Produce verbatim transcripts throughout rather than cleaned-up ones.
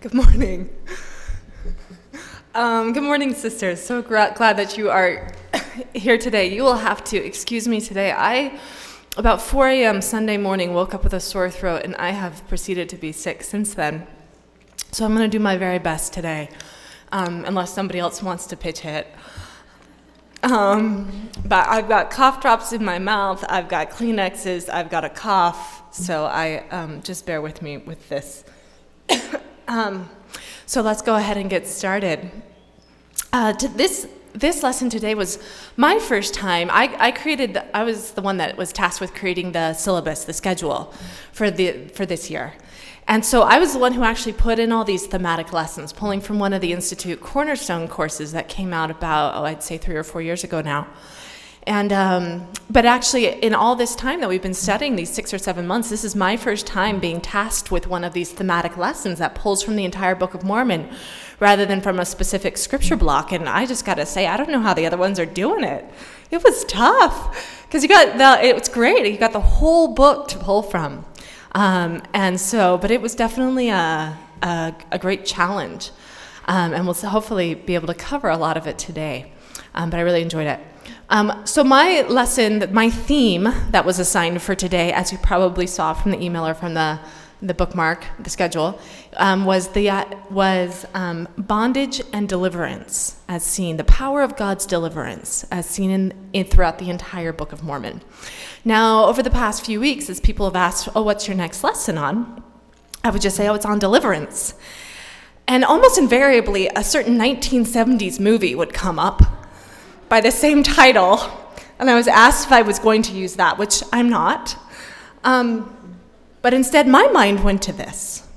Good morning. Um, good morning, sisters. So gra- glad that you are here today. You will have to excuse me today. I, about four a.m. Sunday morning, woke up with a sore throat, and I have proceeded to be sick since then. So I'm going to do my very best today, um, unless somebody else wants to pitch it. Um, but I've got cough drops in my mouth, I've got Kleenexes, I've got a cough, so I um, just bear with me with this. um, so let's go ahead and get started. Uh, to this this lesson today was my first time. I, I created. The, I was the one that was tasked with creating the syllabus, the schedule, for the for this year. And so I was the one who actually put in all these thematic lessons, pulling from one of the Institute Cornerstone courses that came out about, oh, I'd say three or four years ago now. And um, but actually, in all this time that we've been studying, these six or seven months, this is my first time being tasked with one of these thematic lessons that pulls from the entire Book of Mormon, rather than from a specific scripture block. And I just got to say, I don't know how the other ones are doing it. It was tough, because you got the. It was great. You got the whole book to pull from. Um, and so, but it was definitely a, a, a great challenge, um, and we'll hopefully be able to cover a lot of it today, um, but I really enjoyed it. Um, so my lesson, my theme that was assigned for today, as you probably saw from the email or from the, the bookmark, the schedule, um, was the uh, was um, bondage and deliverance, as seen, the power of God's deliverance, as seen in, in throughout the entire Book of Mormon. Now, over the past few weeks, as people have asked, oh, what's your next lesson on? I would just say, oh, it's on deliverance. And almost invariably, a certain nineteen seventies movie would come up by the same title, and I was asked if I was going to use that, which I'm not. Um, but instead, my mind went to this.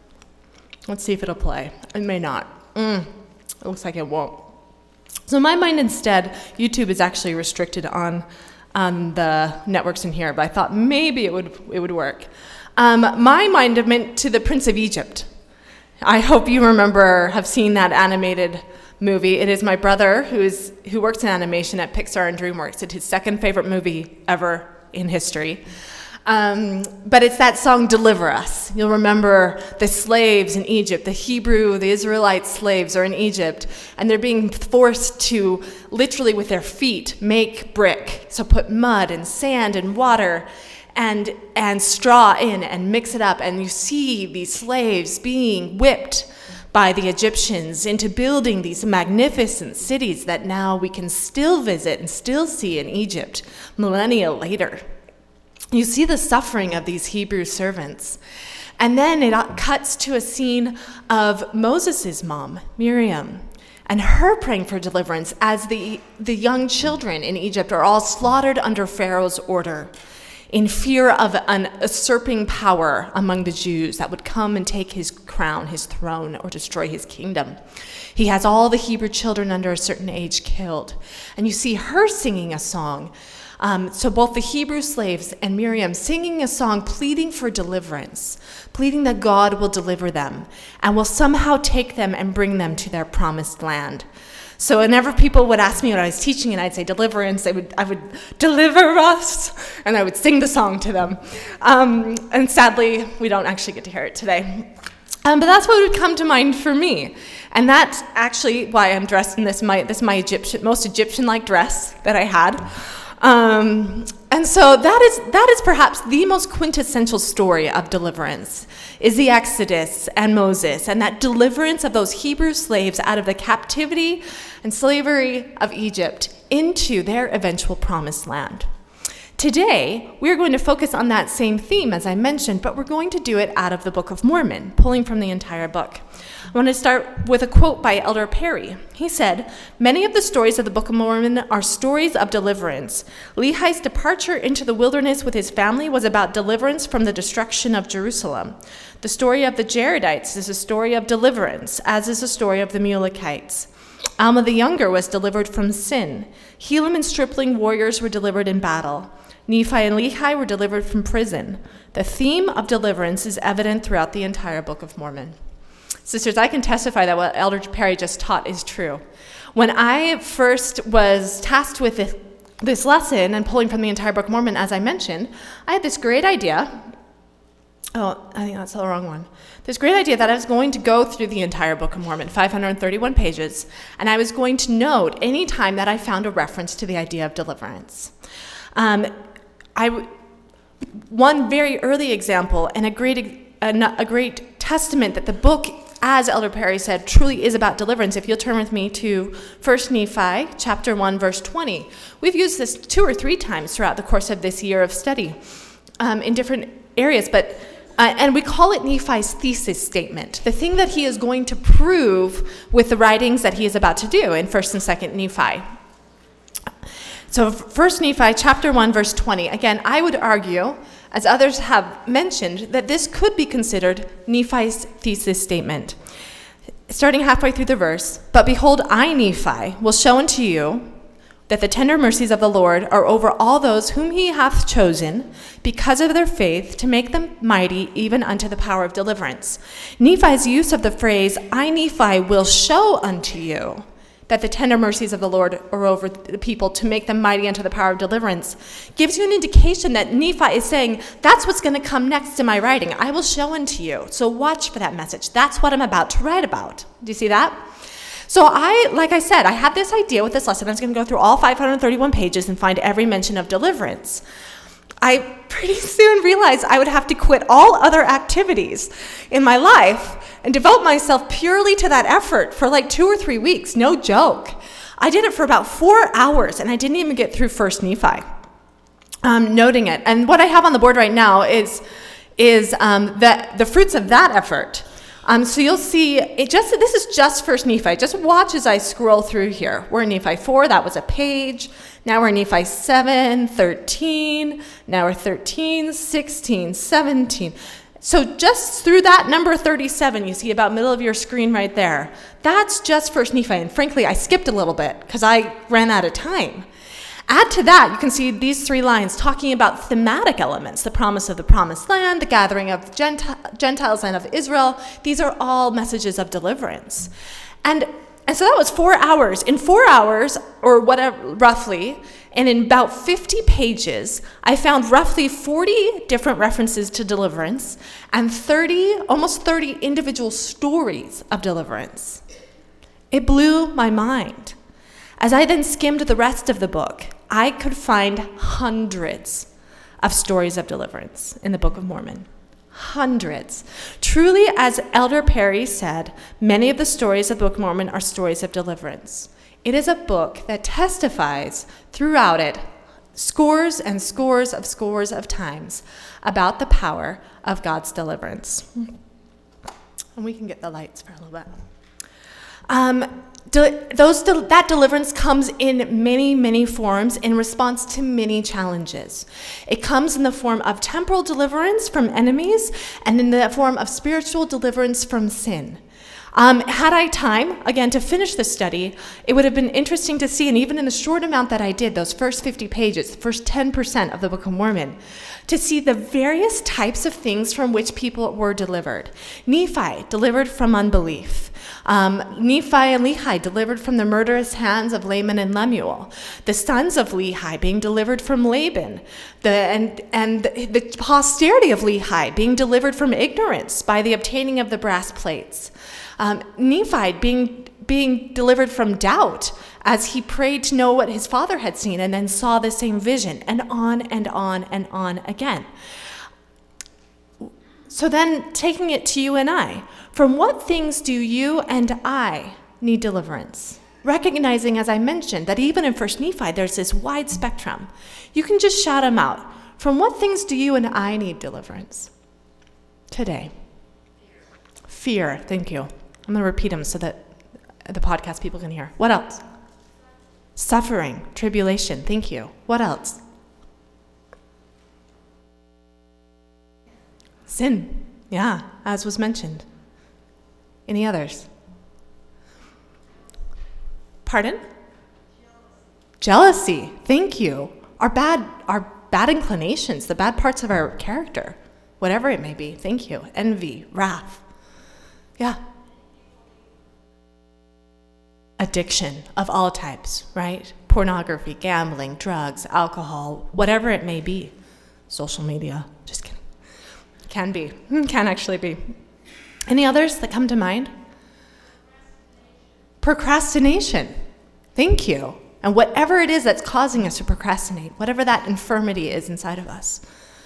Let's see if it'll play. It may not. Mm, it looks like it won't. So my mind instead, YouTube is actually restricted on on the networks in here, but I thought maybe it would it would work. Um, my mind went to the Prince of Egypt. I hope you remember, have seen that animated movie. It is my brother, who is who works in animation at Pixar and DreamWorks. It's his second favorite movie ever in history. Um, but it's that song, Deliver Us. You'll remember the slaves in Egypt, the Hebrew, the Israelite slaves are in Egypt, and they're being forced to, literally with their feet, make brick. So put mud and sand and water and, and straw in and mix it up, and you see these slaves being whipped by the Egyptians into building these magnificent cities that now we can still visit and still see in Egypt millennia later. You see the suffering of these Hebrew servants. And then it cuts to a scene of Moses' mom, Miriam, and her praying for deliverance as the, the young children in Egypt are all slaughtered under Pharaoh's order in fear of an usurping power among the Jews that would come and take his crown, his throne, or destroy his kingdom. He has all the Hebrew children under a certain age killed. And you see her singing a song. Um, so both the Hebrew slaves and Miriam singing a song pleading for deliverance, pleading that God will deliver them and will somehow take them and bring them to their promised land. So whenever people would ask me what I was teaching and I'd say deliverance, I would I would deliver us, and I would sing the song to them. Um, and sadly, we don't actually get to hear it today. Um, but that's what would come to mind for me. And that's actually why I'm dressed in this my this my Egyptian most Egyptian-like dress that I had. Um, and so that is that is perhaps the most quintessential story of deliverance, is the Exodus and Moses, and that deliverance of those Hebrew slaves out of the captivity and slavery of Egypt into their eventual promised land. Today, we're going to focus on that same theme, as I mentioned, but we're going to do it out of the Book of Mormon, pulling from the entire book. I want to start with a quote by Elder Perry. He said, "Many of the stories of the Book of Mormon are stories of deliverance. Lehi's departure into the wilderness with his family was about deliverance from the destruction of Jerusalem. The story of the Jaredites is a story of deliverance, as is the story of the Mulekites. Alma the Younger was delivered from sin. Helam and stripling warriors were delivered in battle. Nephi and Lehi were delivered from prison. The theme of deliverance is evident throughout the entire Book of Mormon." Sisters, I can testify that what Elder Perry just taught is true. When I first was tasked with this, this lesson and pulling from the entire Book of Mormon, as I mentioned, I had this great idea Oh, I think that's the wrong one. This great idea that I was going to go through the entire Book of Mormon, five hundred thirty-one pages, and I was going to note any time that I found a reference to the idea of deliverance. Um, I w- one very early example and a great a, a great testament that the book, as Elder Perry said, truly is about deliverance. If you'll turn with me to First Nephi, chapter one, verse twenty. We've used this two or three times throughout the course of this year of study um, in different areas, but uh, and we call it Nephi's thesis statement, the thing that he is going to prove with the writings that he is about to do in First and Second Nephi. So First Nephi, chapter one, verse twenty. Again, I would argue, as others have mentioned, that this could be considered Nephi's thesis statement. Starting halfway through the verse, "But behold, I, Nephi, will show unto you that the tender mercies of the Lord are over all those whom he hath chosen, because of their faith, to make them mighty even unto the power of deliverance." Nephi's use of the phrase, "I, Nephi, will show unto you that the tender mercies of the Lord are over the people, to make them mighty unto the power of deliverance," gives you an indication that Nephi is saying, that's what's going to come next in my writing. I will show unto you. So watch for that message. That's what I'm about to write about. Do you see that? So I, like I said, I had this idea with this lesson. I was going to go through all five hundred thirty-one pages and find every mention of deliverance. I pretty soon realized I would have to quit all other activities in my life and devote myself purely to that effort for like two or three weeks. No joke. I did it for about four hours, and I didn't even get through First Nephi, um, noting it. And what I have on the board right now is is um, the, the fruits of that effort. Um, so you'll see, it just this is just First Nephi. Just watch as I scroll through here. We're in Nephi four, that was a page. Now we're in Nephi seven, thirteen. Now we're thirteen, sixteen, seventeen. So just through that number thirty-seven, you see about middle of your screen right there. That's just First Nephi. And frankly, I skipped a little bit because I ran out of time. Add to that, you can see these three lines talking about thematic elements, the promise of the promised land, the gathering of Genti- Gentiles and of Israel. These are all messages of deliverance. And, and so that was four hours. In four hours, or whatever, roughly, and in about fifty pages, I found roughly forty different references to deliverance and thirty, almost thirty individual stories of deliverance. It blew my mind. As I then skimmed the rest of the book, I could find hundreds of stories of deliverance in the Book of Mormon. Hundreds. Truly, as Elder Perry said, many of the stories of the Book of Mormon are stories of deliverance. It is a book that testifies throughout it scores and scores of scores of times about the power of God's deliverance. And we can get the lights for a little bit. Um, De- those de- that deliverance comes in many, many forms in response to many challenges. It comes in the form of temporal deliverance from enemies and in the form of spiritual deliverance from sin. Um, had I time, again, to finish this study, it would have been interesting to see, and even in the short amount that I did, those first fifty pages, the first ten percent of the Book of Mormon, to see the various types of things from which people were delivered. Nephi, delivered from unbelief. Um, Nephi and Lehi, delivered from the murderous hands of Laman and Lemuel. The sons of Lehi being delivered from Laban. The, and, and the, the posterity of Lehi being delivered from ignorance by the obtaining of the brass plates. Um, Nephi being, being delivered from doubt as he prayed to know what his father had seen and then saw the same vision, and on and on and on again. So then, taking it to you and I, from what things do you and I need deliverance? Recognizing, as I mentioned, that even in First Nephi, there's this wide spectrum. You can just shout them out. From what things do you and I need deliverance today? Fear. Fear. Thank you. I'm going to repeat them so that the podcast people can hear. What else? Suffering. Tribulation. Thank you. What else? Sin. Yeah, as was mentioned. Any others? Pardon? Jealousy. Thank you. Our bad, our bad inclinations, the bad parts of our character, whatever it may be. Thank you. Envy, wrath. Yeah. Addiction of all types, right? Pornography, gambling, drugs, alcohol, whatever it may be. Social media. Just kidding. Can be. Can actually be. Any others that come to mind? Procrastination. Thank you. And whatever it is that's causing us to procrastinate, whatever that infirmity is inside of us.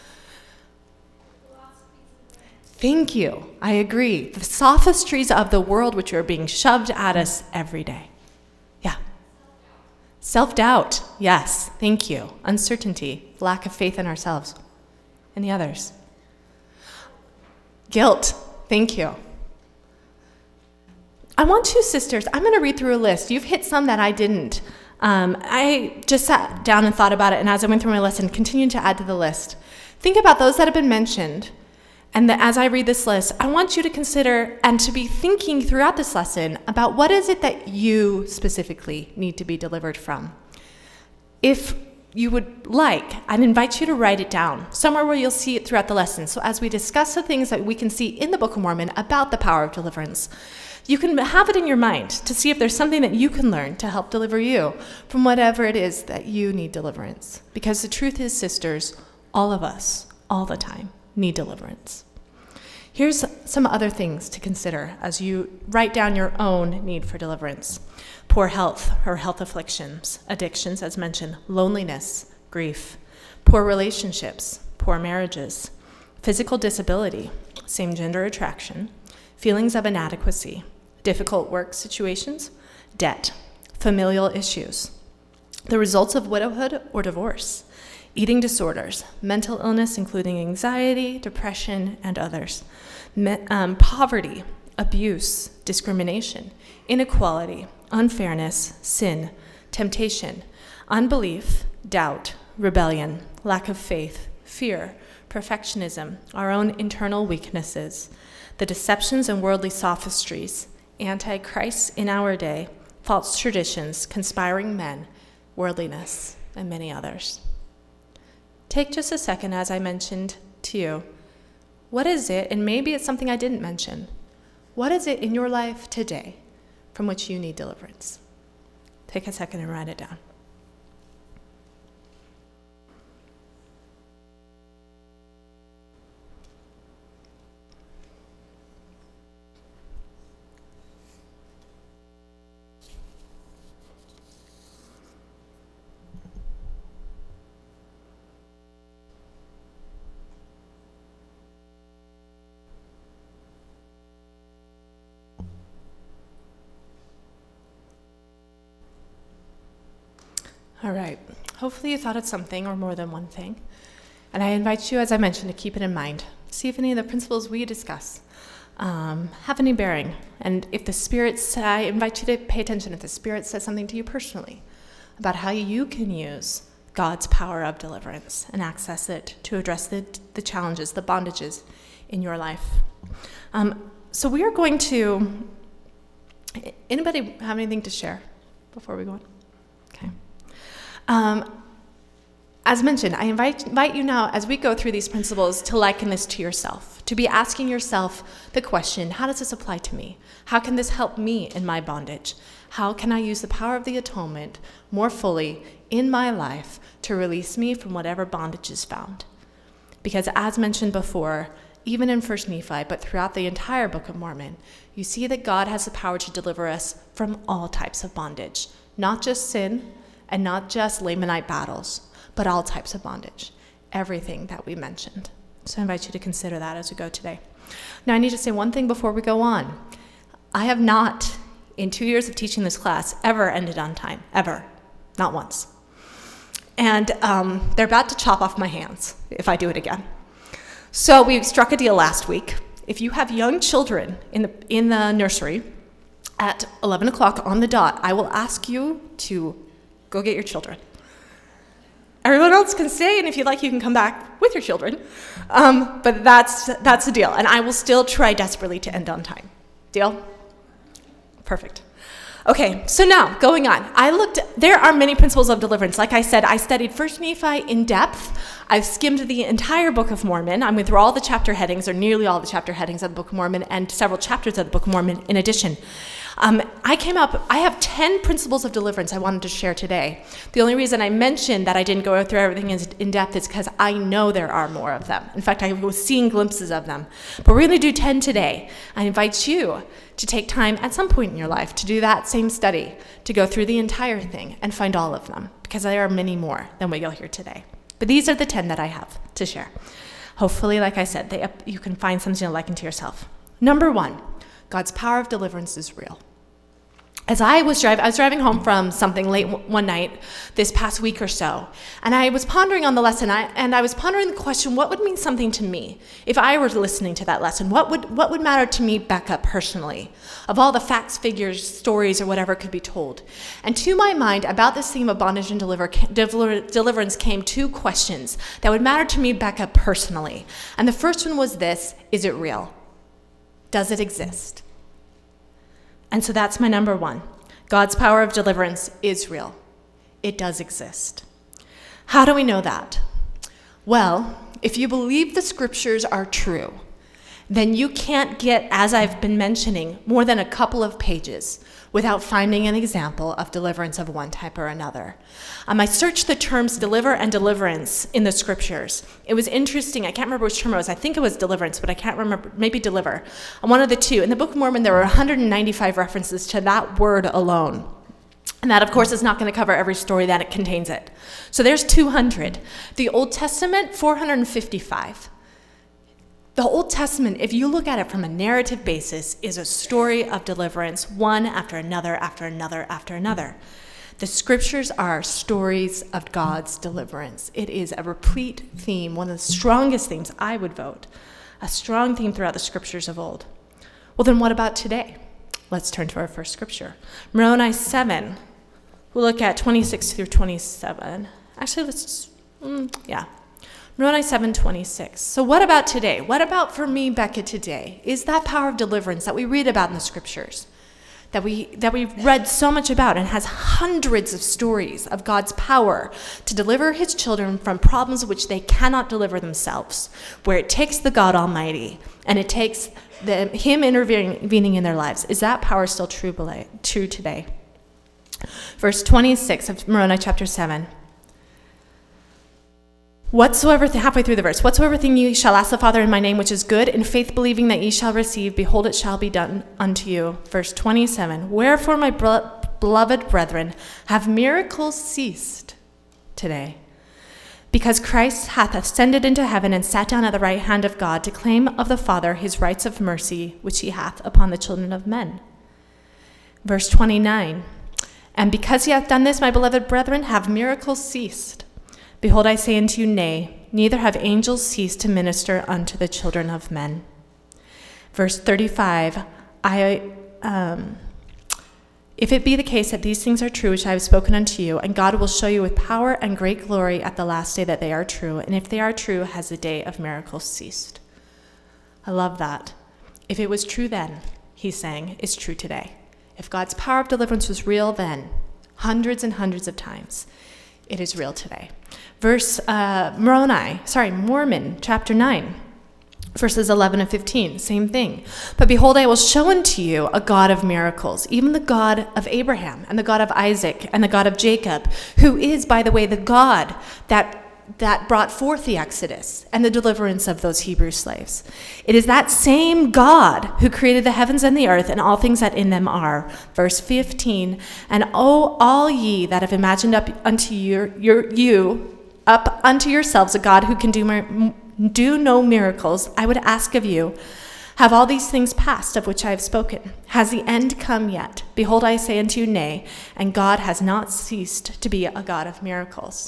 Thank you. I agree. The sophistries of the world which are being shoved at us every day. Yeah. Self-doubt. Yes. Thank you. Uncertainty. Lack of faith in ourselves. Any others? Guilt. Thank you. I want you, sisters, I'm going to read through a list. You've hit some that I didn't. Um, I just sat down and thought about it, and as I went through my lesson, continued to add to the list. Think about those that have been mentioned, and that as I read this list, I want you to consider and to be thinking throughout this lesson about what is it that you specifically need to be delivered from. If you would like, I'd invite you to write it down, somewhere where you'll see it throughout the lesson. So as we discuss the things that we can see in the Book of Mormon about the power of deliverance, you can have it in your mind to see if there's something that you can learn to help deliver you from whatever it is that you need deliverance. Because the truth is, sisters, all of us, all the time, need deliverance. Here's some other things to consider as you write down your own need for deliverance. Poor health or health afflictions, addictions, as mentioned, loneliness, grief, poor relationships, poor marriages, physical disability, same-gender attraction, feelings of inadequacy, difficult work situations, debt, familial issues, the results of widowhood or divorce, eating disorders, mental illness including anxiety, depression, and others, Me- um, poverty, abuse, discrimination, inequality, unfairness, sin, temptation, unbelief, doubt, rebellion, lack of faith, fear, perfectionism, our own internal weaknesses, the deceptions and worldly sophistries, antichrists in our day, false traditions, conspiring men, worldliness, and many others. Take just a second, as I mentioned to you, what is it, and maybe it's something I didn't mention, what is it in your life today from which you need deliverance? Take a second and write it down. All right. Hopefully you thought of something or more than one thing. And I invite you, as I mentioned, to keep it in mind. See if any of the principles we discuss um, have any bearing. And if the Spirit, I invite you to pay attention if the Spirit says something to you personally about how you can use God's power of deliverance and access it to address the, the challenges, the bondages in your life. Um, so we are going to, anybody have anything to share before we go on? Okay. Um, as mentioned, I invite, invite you now, as we go through these principles, to liken this to yourself, to be asking yourself the question, how does this apply to me? How can this help me in my bondage? How can I use the power of the atonement more fully in my life to release me from whatever bondage is found? Because as mentioned before, even in First Nephi, but throughout the entire Book of Mormon, you see that God has the power to deliver us from all types of bondage, not just sin, and not just Lamanite battles, but all types of bondage, everything that we mentioned. So I invite you to consider that as we go today. Now I need to say one thing before we go on. I have not, in two years of teaching this class, ever ended on time, ever, not once. And um, they're about to chop off my hands if I do it again. So we struck a deal last week. If you have young children in the, in the nursery, at eleven o'clock on the dot, I will ask you to go get your children. Everyone else can stay, and if you'd like, you can come back with your children. Um, but that's that's the deal. And I will still try desperately to end on time. Deal? Perfect. Okay, so now, going on. I looked, there are many principles of deliverance. Like I said, I studied First Nephi in depth. I've skimmed the entire Book of Mormon. I'm going through all the chapter headings, or nearly all the chapter headings of the Book of Mormon, and several chapters of the Book of Mormon in addition. Um, I came up, I have ten principles of deliverance I wanted to share today. The only reason I mentioned that I didn't go through everything in, in depth is because I know there are more of them. In fact, I was seeing glimpses of them. But we're going to do ten today. I invite you to take time at some point in your life to do that same study, to go through the entire thing and find all of them, because there are many more than what you'll hear today. But these are the ten that I have to share. Hopefully, like I said, they, you can find something to liken to yourself. Number one, God's power of deliverance is real. As I was driving, I was driving home from something late w- one night this past week or so, and I was pondering on the lesson, I, and I was pondering the question, what would mean something to me if I were listening to that lesson? What would what would matter to me, Becca, personally, of all the facts, figures, stories, or whatever could be told? And to my mind, about this theme of bondage and deliver, deliver, deliverance came two questions that would matter to me, Becca, personally. And the first one was this: is it real? Does it exist? And so that's my number one. God's power of deliverance is real. It does exist. How do we know that? Well, if you believe the scriptures are true, then you can't get, as I've been mentioning, more than a couple of pages without finding an example of deliverance of one type or another. Um, I searched the terms deliver and deliverance in the scriptures. It was interesting. I can't remember which term it was. I think it was deliverance, but I can't remember. Maybe deliver. One of the two. In the Book of Mormon, there were one hundred ninety-five references to that word alone. And that, of course, is not going to cover every story that it contains it. So there's two hundred. The Old Testament, four hundred fifty-five. The Old Testament, if you look at it from a narrative basis, is a story of deliverance, one after another, after another, after another. The scriptures are stories of God's deliverance. It is a replete theme, one of the strongest themes, I would vote, a strong theme throughout the scriptures of old. Well, then what about today? Let's turn to our first scripture. Moroni seven. We'll look at twenty-six through twenty-seven. Actually, let's just, mm, yeah. Moroni seven twenty-six. So what about today? What about for me, Becca, today? Is that power of deliverance that we read about in the scriptures, that we that we've read so much about, and has hundreds of stories of God's power to deliver his children from problems which they cannot deliver themselves, where it takes the God Almighty and it takes the, him intervening in their lives. Is that power still true, true today? Verse twenty-six of Moroni chapter seven. Whatsoever, th- halfway through the verse, whatsoever thing ye shall ask the Father in my name, which is good, in faith believing that ye shall receive, behold, it shall be done unto you. Verse twenty-seven, wherefore, my bro- beloved brethren, have miracles ceased today? Because Christ hath ascended into heaven and sat down at the right hand of God, to claim of the Father his rights of mercy, which he hath upon the children of men. Verse twenty-nine, and because he hath done this, my beloved brethren, have miracles ceased? Behold, I say unto you, nay, neither have angels ceased to minister unto the children of men. Verse thirty-five, I, um, if it be the case that these things are true, which I have spoken unto you, and God will show you with power and great glory at the last day that they are true, and if they are true, has the day of miracles ceased. I love that. If it was true then, he's saying, it's true today. If God's power of deliverance was real then, hundreds and hundreds of times, it is real today. Verse uh, Moroni, sorry, Mormon, chapter nine, verses eleven and fifteen, same thing. But behold, I will show unto you a God of miracles, even the God of Abraham and the God of Isaac and the God of Jacob, who is, by the way, the God that that brought forth the Exodus and the deliverance of those Hebrew slaves. It is that same God who created the heavens and the earth and all things that in them are. Verse fifteen, and O all ye that have imagined up unto your, your you, up unto yourselves a God who can do, do no miracles, I would ask of you, have all these things passed of which I have spoken? Has the end come yet? Behold, I say unto you, nay, and God has not ceased to be a God of miracles.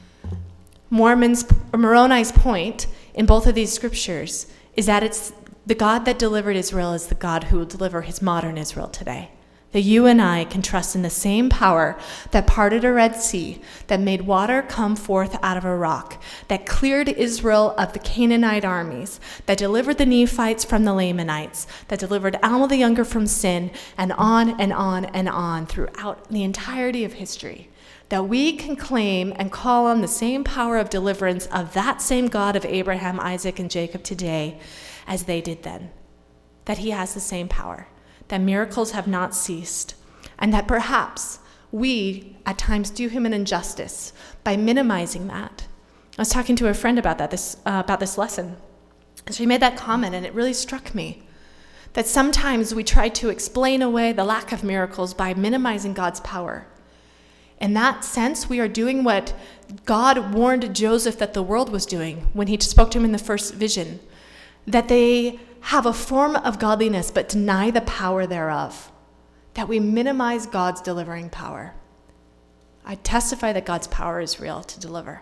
Mormon's, Moroni's point in both of these scriptures is that it's the God that delivered Israel is the God who will deliver his modern Israel today. That you and I can trust in the same power that parted a Red Sea, that made water come forth out of a rock, that cleared Israel of the Canaanite armies, that delivered the Nephites from the Lamanites, that delivered Alma the Younger from sin, and on and on and on throughout the entirety of history. that we can claim and call on the same power of deliverance of that same God of Abraham, Isaac, and Jacob today as they did then. That he has the same power, that miracles have not ceased, and that perhaps we at times do him an injustice by minimizing that. I was talking to a friend about that this uh, about this lesson, and she made that comment, and it really struck me that sometimes we try to explain away the lack of miracles by minimizing God's power. In that sense, we are doing what God warned Joseph that the world was doing when he spoke to him in the first vision, that they have a form of godliness but deny the power thereof, that we minimize God's delivering power. I testify that God's power is real to deliver.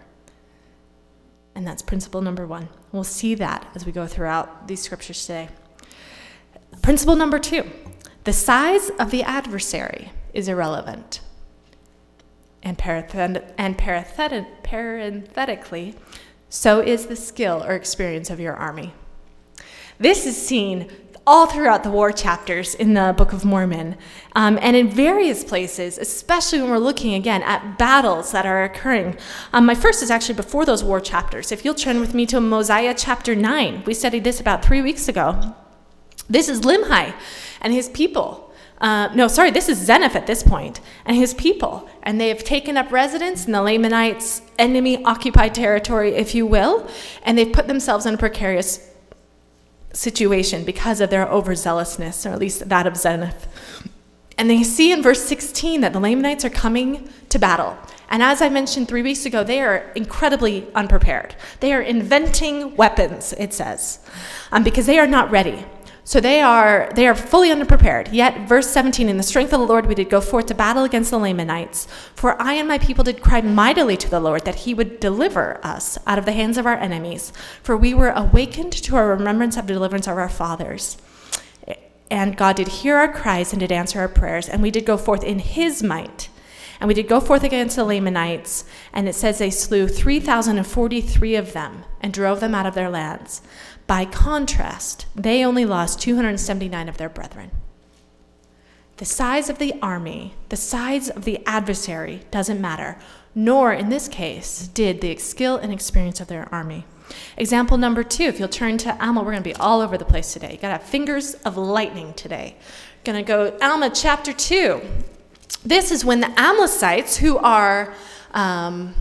And that's principle number one. We'll see that as we go throughout these scriptures today. Principle number two, the size of the adversary is irrelevant. And, parathet- and parathet- parenthetically, so is the skill or experience of your army. This is seen all throughout the war chapters in the Book of Mormon, um, and in various places, especially when we're looking, again, at battles that are occurring. Um, my first is actually before those war chapters. If you'll turn with me to Mosiah chapter nine. We studied this about three weeks ago. This is Limhi and his people. Uh, no, sorry, this is Zenith at this point, and his people. And they have taken up residence in the Lamanites' enemy-occupied territory, if you will, and they've put themselves in a precarious situation because of their overzealousness, or at least that of Zenith. And they see in verse sixteen that the Lamanites are coming to battle. And as I mentioned three weeks ago, they are incredibly unprepared. They are inventing weapons, it says, um, because they are not ready. So they are they are fully unprepared. Yet, verse seventeen, in the strength of the Lord we did go forth to battle against the Lamanites. For I and my people did cry mightily to the Lord that he would deliver us out of the hands of our enemies. For we were awakened to our remembrance of the deliverance of our fathers. And God did hear our cries and did answer our prayers. And we did go forth in his might. And we did go forth against the Lamanites. And it says they slew three thousand forty-three of them and drove them out of their lands. By contrast, they only lost two hundred seventy-nine of their brethren. The size of the army, the size of the adversary doesn't matter, nor in this case did the skill and experience of their army. Example number two, if you'll turn to Alma, we're going to be all over the place today. You got to have fingers of lightning today. Going to go Alma chapter two. This is when the Amlicites, who are um,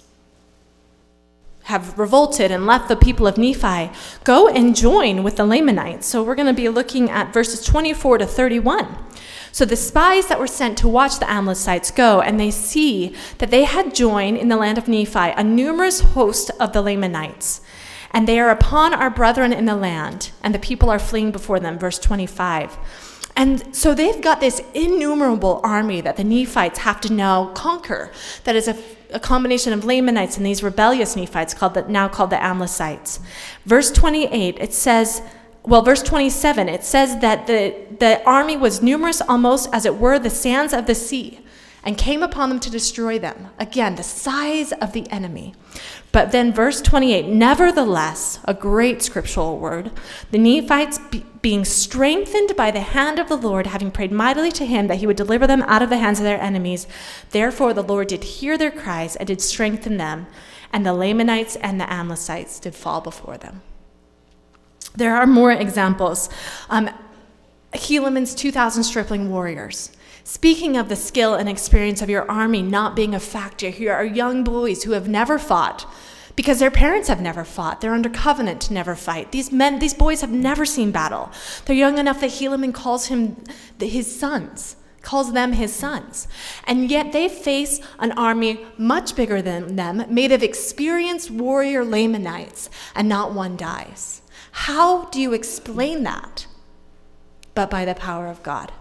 have revolted and left the people of Nephi, go and join with the Lamanites. So we're going to be looking at verses twenty-four to thirty-one. So the spies that were sent to watch the Amlicites go, and they see that they had joined in the land of Nephi a numerous host of the Lamanites. And they are upon our brethren in the land, and the people are fleeing before them, verse twenty-five. And so they've got this innumerable army that the Nephites have to now conquer. That is a, a combination of Lamanites and these rebellious Nephites, called the, now called the Amlicites. Verse twenty-eight, it says, well, verse twenty-seven, it says that the, the army was numerous almost as it were the sands of the sea, and came upon them to destroy them. Again, the size of the enemy. But then verse twenty-eight, nevertheless, a great scriptural word, the Nephites be, being strengthened by the hand of the Lord, having prayed mightily to him that he would deliver them out of the hands of their enemies. Therefore the Lord did hear their cries and did strengthen them, and the Lamanites and the Amlicites did fall before them. There are more examples. Um, Helaman's two thousand stripling warriors. Speaking of the skill and experience of your army not being a factor, here are young boys who have never fought because their parents have never fought. They're under covenant to never fight. These men, these boys have never seen battle. They're young enough that Helaman calls him his sons, calls them his sons. And yet they face an army much bigger than them, made of experienced warrior Lamanites, and not one dies. How do you explain that? But by the power of God.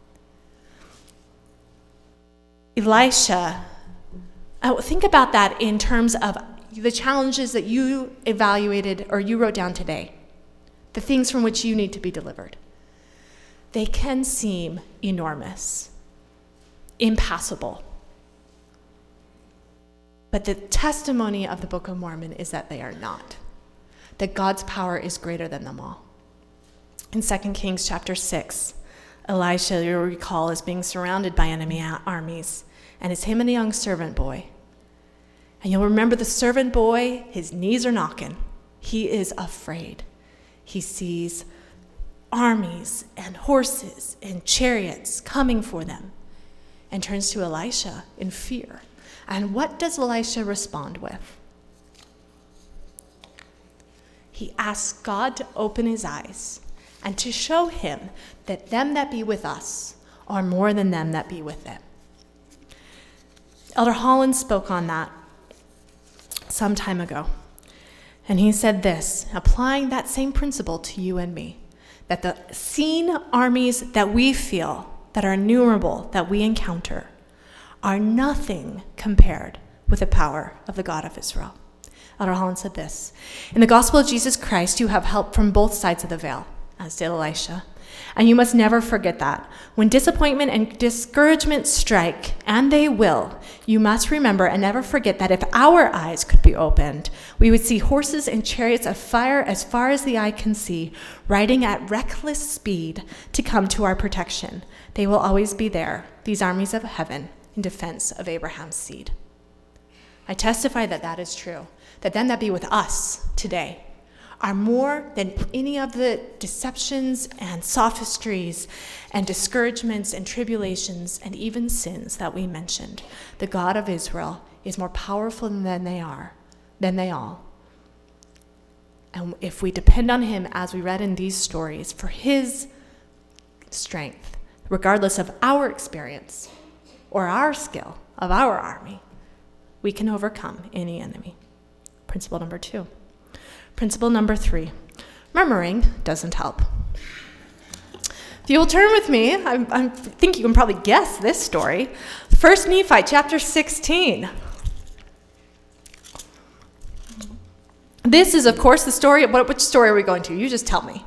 Elisha, oh, think about that in terms of the challenges that you evaluated or you wrote down today, the things from which you need to be delivered. They can seem enormous, impassable. But the testimony of the Book of Mormon is that they are not, that God's power is greater than them all. In Second Kings chapter six, Elisha, you'll recall, is being surrounded by enemy armies. and it's him and a young servant boy. And you'll remember the servant boy, his knees are knocking. He is afraid. He sees armies and horses and chariots coming for them and turns to Elisha in fear. And what does Elisha respond with? He asks God to open his eyes and to show him that them that be with us are more than them that be with them. Elder Holland spoke on that some time ago. And he said this, applying that same principle to you and me, that the seen armies that we feel, that are innumerable, that we encounter, are nothing compared with the power of the God of Israel. Elder Holland said this, in the gospel of Jesus Christ, you have help from both sides of the veil, as did Elisha. And you must never forget that. When disappointment and discouragement strike, and they will, you must remember and never forget that if our eyes could be opened, we would see horses and chariots of fire as far as the eye can see, riding at reckless speed to come to our protection. They will always be there, these armies of heaven, in defense of Abraham's seed. I testify that that is true, that them that be with us today are more than any of the deceptions and sophistries and discouragements and tribulations and even sins that we mentioned. The God of Israel is more powerful than they are, than they all. And if we depend on him, as we read in these stories, for his strength, regardless of our experience or our skill of our army, we can overcome any enemy. Principle number two. Principle number three, murmuring doesn't help. If you will turn with me, I, I think you can probably guess this story. First Nephi chapter sixteen. This is, of course, the story. What, which story are we going to? You just tell me.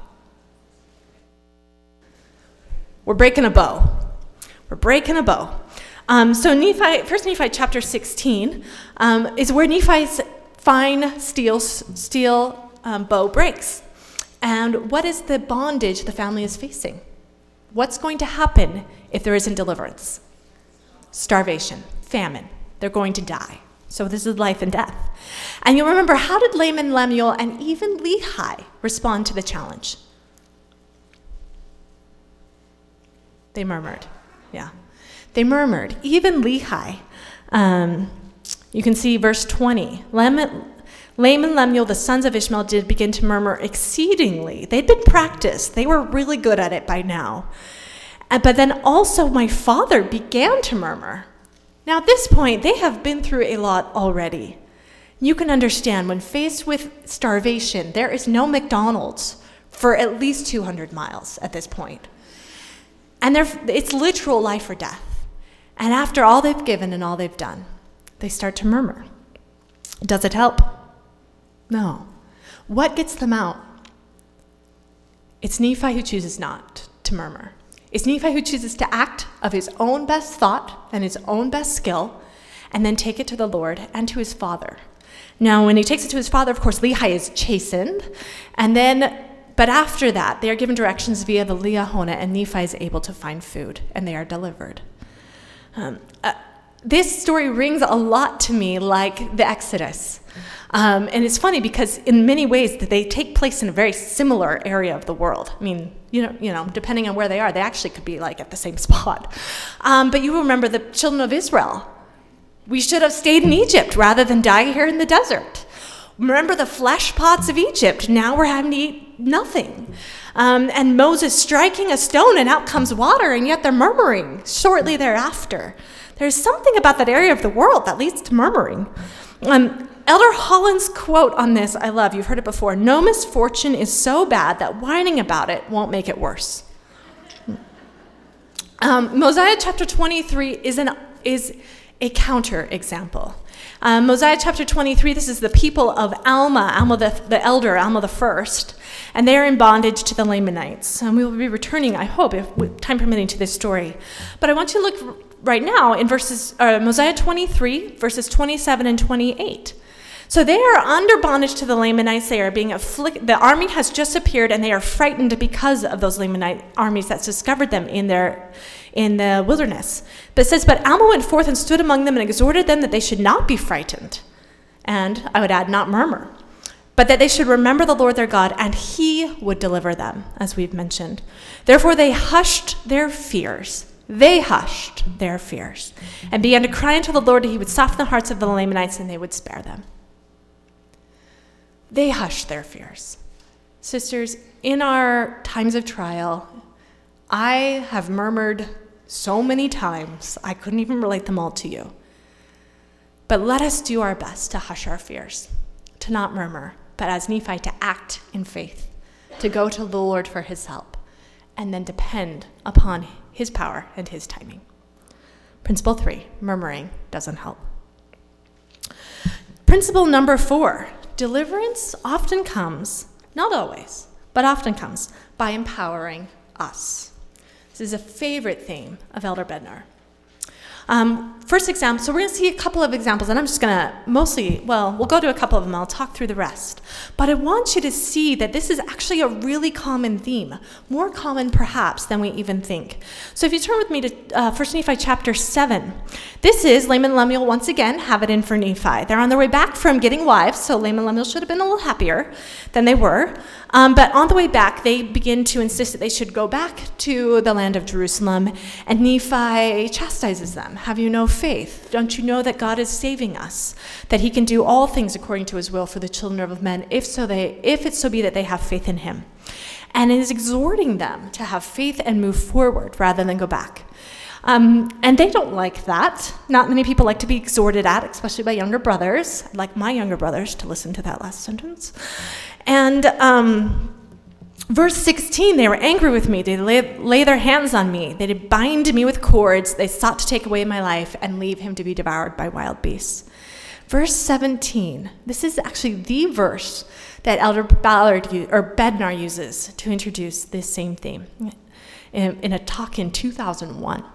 We're breaking a bow. We're breaking a bow. Um, so Nephi, First Nephi chapter sixteen um, is where Nephi's fine steel steel um, bow breaks. And what is the bondage the family is facing? What's going to happen if there isn't deliverance? Starvation, famine. They're going to die. So this is life and death. And you'll remember, how did Laman, Lemuel, and even Lehi respond to the challenge? They murmured. Yeah. They murmured. Even Lehi. Um, you can see verse twenty. Laman, Laman, Lemuel, the sons of Ishmael, did begin to murmur exceedingly. They'd been practiced. They were really good at it by now. Uh, but then also my father began to murmur. Now at this point, they have been through a lot already. You can understand, when faced with starvation, there is no McDonald's for at least two hundred miles at this point. And it's literal life or death. And after all they've given and all they've done, they start to murmur. Does it help? No. What gets them out? It's Nephi who chooses not to murmur. It's Nephi who chooses to act of his own best thought and his own best skill, and then take it to the Lord and to his father. Now, when he takes it to his father, of course, Lehi is chastened, and then, but after that, they are given directions via the Liahona, and Nephi is able to find food, and they are delivered. Um, uh, this story rings a lot to me like the Exodus. Um, and it's funny because in many ways they take place in a very similar area of the world. I mean, you know, you know, depending on where they are, they actually could be like at the same spot. Um, but you remember the children of Israel. We should have stayed in Egypt rather than die here in the desert. Remember the flesh pots of Egypt. Now we're having to eat nothing. Um, and Moses striking a stone and out comes water, and yet they're murmuring shortly thereafter. There's something about that area of the world that leads to murmuring. Um, Elder Holland's quote on this, I love. You've heard it before. No misfortune is so bad that whining about it won't make it worse. Um, Mosiah chapter twenty-three is an is a counter example. Um, Mosiah chapter twenty-three, this is the people of Alma, Alma the, the elder, Alma the first, and they are in bondage to the Lamanites. And we will be returning, I hope, if time permitting, to this story. But I want you to look right now in verses uh, Mosiah twenty-three, verses twenty-seven and twenty-eight. So they are under bondage to the Lamanites. They are being afflicted. The army has just appeared, and they are frightened because of those Lamanite armies that discovered them in their in the wilderness. But it says, but Alma went forth and stood among them and exhorted them that they should not be frightened. And I would add, not murmur, but that they should remember the Lord their God, and he would deliver them, as we've mentioned. Therefore they hushed their fears. They hushed their fears and began to cry unto the Lord that he would soften the hearts of the Lamanites and they would spare them. They hushed their fears. Sisters, in our times of trial, I have murmured so many times, I couldn't even relate them all to you. But let us do our best to hush our fears, to not murmur, but as Nephi, to act in faith, to go to the Lord for his help, and then depend upon his power and his timing. Principle three, murmuring doesn't help. Principle number four, deliverance often comes, not always, but often comes by empowering us. This is a favorite theme of Elder Bednar. Um, first example, so we're going to see a couple of examples, and I'm just going to mostly, well, we'll go to a couple of them. I'll talk through the rest. But I want you to see that this is actually a really common theme, more common perhaps than we even think. So if you turn with me to uh, First Nephi chapter seven, this is Laman and Lemuel once again have it in for Nephi. They're on their way back from getting wives, so Laman and Lemuel should have been a little happier than they were. Um, but on the way back, they begin to insist that they should go back to the land of Jerusalem, and Nephi chastises them. Have you no faith? Don't you know that God is saving us, that he can do all things according to his will for the children of men, if so they, if it so be that they have faith in him? And is exhorting them to have faith and move forward rather than go back. Um, and they don't like that. Not many people like to be exhorted at, especially by younger brothers. I'd like my younger brothers to listen to that last sentence. And um, verse sixteen, they were angry with me. They lay, lay their hands on me. They did bind me with cords. They sought to take away my life and leave him to be devoured by wild beasts. Verse seventeen, this is actually the verse that Elder Ballard or Bednar uses to introduce this same theme in, in a talk in two thousand one.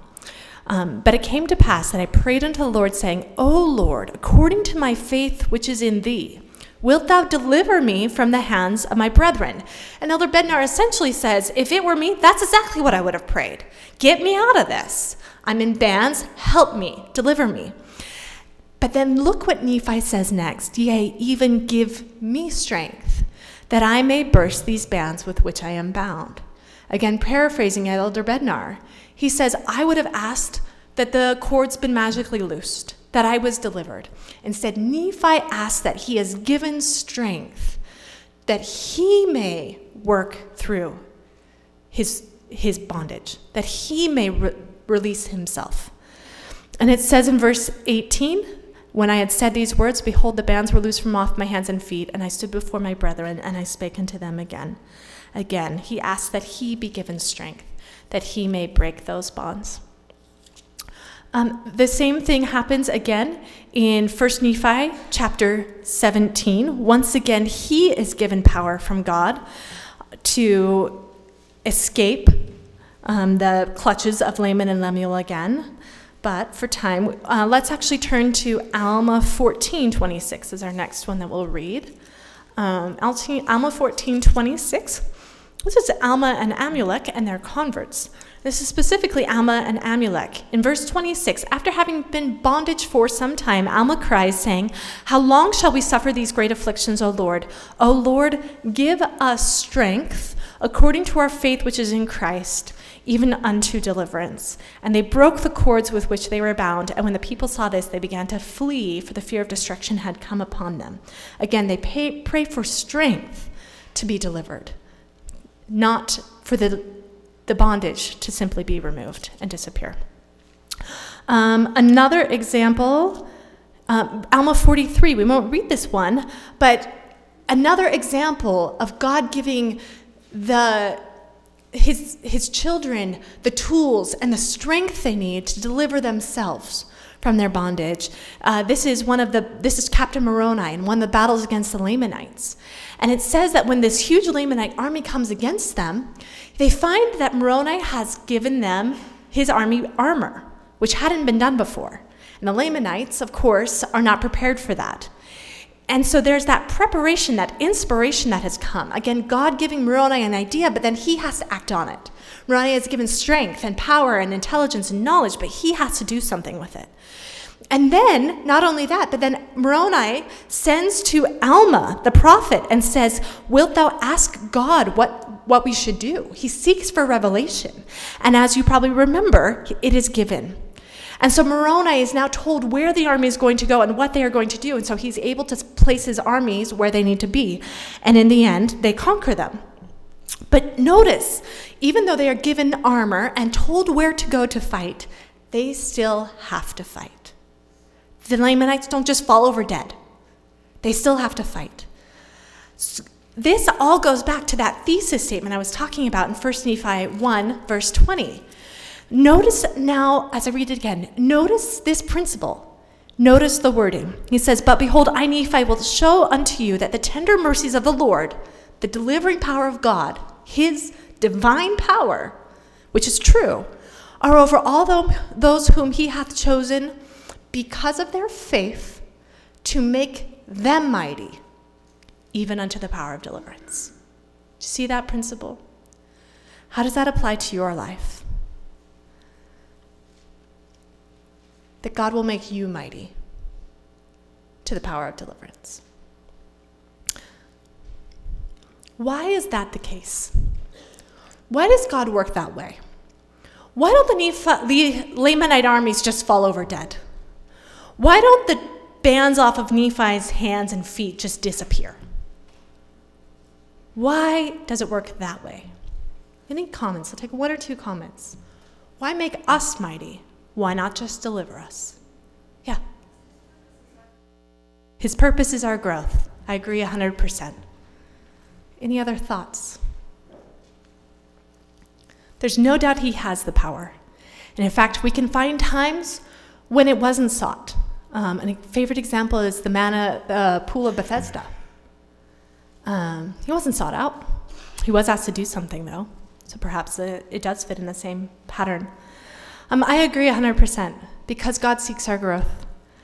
Um, but it came to pass that I prayed unto the Lord, saying, O Lord, according to my faith which is in thee, wilt thou deliver me from the hands of my brethren? And Elder Bednar essentially says, if it were me, that's exactly what I would have prayed. Get me out of this. I'm in bands. Help me. Deliver me. But then look what Nephi says next. Yea, even give me strength, that I may burst these bands with which I am bound. Again, paraphrasing Elder Bednar, he says, I would have asked that the cords been magically loosed, that I was delivered. Instead, Nephi asks that he is given strength, that he may work through his, his bondage, that he may re- release himself. And it says in verse eighteen, when I had said these words, behold, the bands were loosed from off my hands and feet, and I stood before my brethren, and I spake unto them again. Again, he asks that he be given strength, that he may break those bonds. Um, the same thing happens again in First Nephi chapter seventeen. Once again, he is given power from God to escape um, the clutches of Laman and Lemuel again. But for time, uh, let's actually turn to Alma fourteen twenty-six is our next one that we'll read. Um, Alma fourteen twenty-six. This is Alma and Amulek and their converts. This is specifically Alma and Amulek. In verse twenty-six, after having been bondage for some time, Alma cries, saying, How long shall we suffer these great afflictions, O Lord? O Lord, give us strength according to our faith which is in Christ, even unto deliverance. And they broke the cords with which they were bound, and when the people saw this, they began to flee, for the fear of destruction had come upon them. Again, they pay, pray for strength to be delivered, not for the, the bondage to simply be removed and disappear. Um, another example, um, Alma forty-three, we won't read this one, but another example of God giving the his his children the tools and the strength they need to deliver themselves from their bondage. Uh, this is one of the this is Captain Moroni in one of the battles against the Lamanites. And it says that when this huge Lamanite army comes against them, they find that Moroni has given them his army armor, which hadn't been done before. And the Lamanites, of course, are not prepared for that. and so there's that preparation, that inspiration that has come. Again, God giving Moroni an idea, but then he has to act on it. Moroni is given strength and power and intelligence and knowledge, but he has to do something with it. And then, not only that, but then Moroni sends to Alma, the prophet, and says, wilt thou ask God what, what we should do? He seeks for revelation. And as you probably remember, it is given. And so Moroni is now told where the army is going to go and what they are going to do. And so he's able to place his armies where they need to be. And in the end, they conquer them. But notice, even though they are given armor and told where to go to fight, they still have to fight. The Lamanites don't just fall over dead. They still have to fight. So this all goes back to that thesis statement I was talking about in First Nephi one, verse twenty. Notice now, as I read it again, notice this principle. Notice the wording. He says, but behold, I, Nephi, will show unto you that the tender mercies of the Lord, the delivering power of God, his divine power, which is true, are over all those whom he hath chosen because of their faith to make them mighty, even unto the power of deliverance. Do you see that principle? How does that apply to your life? That God will make you mighty to the power of deliverance. Why is that the case? Why does God work that way? Why don't the Nephi, Lamanite armies just fall over dead? Why don't the bands off of Nephi's hands and feet just disappear? Why does it work that way? Any comments? I'll take one or two comments. Why make us mighty? Why not just deliver us? Yeah. His purpose is our growth. I agree one hundred percent. Any other thoughts? There's no doubt he has the power. And in fact, we can find times when it wasn't sought. Um, and a favorite example is the manna uh, pool of Bethesda. Um, he wasn't sought out. He was asked to do something, though. So perhaps it, it does fit in the same pattern. Um, I agree one hundred percent, because God seeks our growth.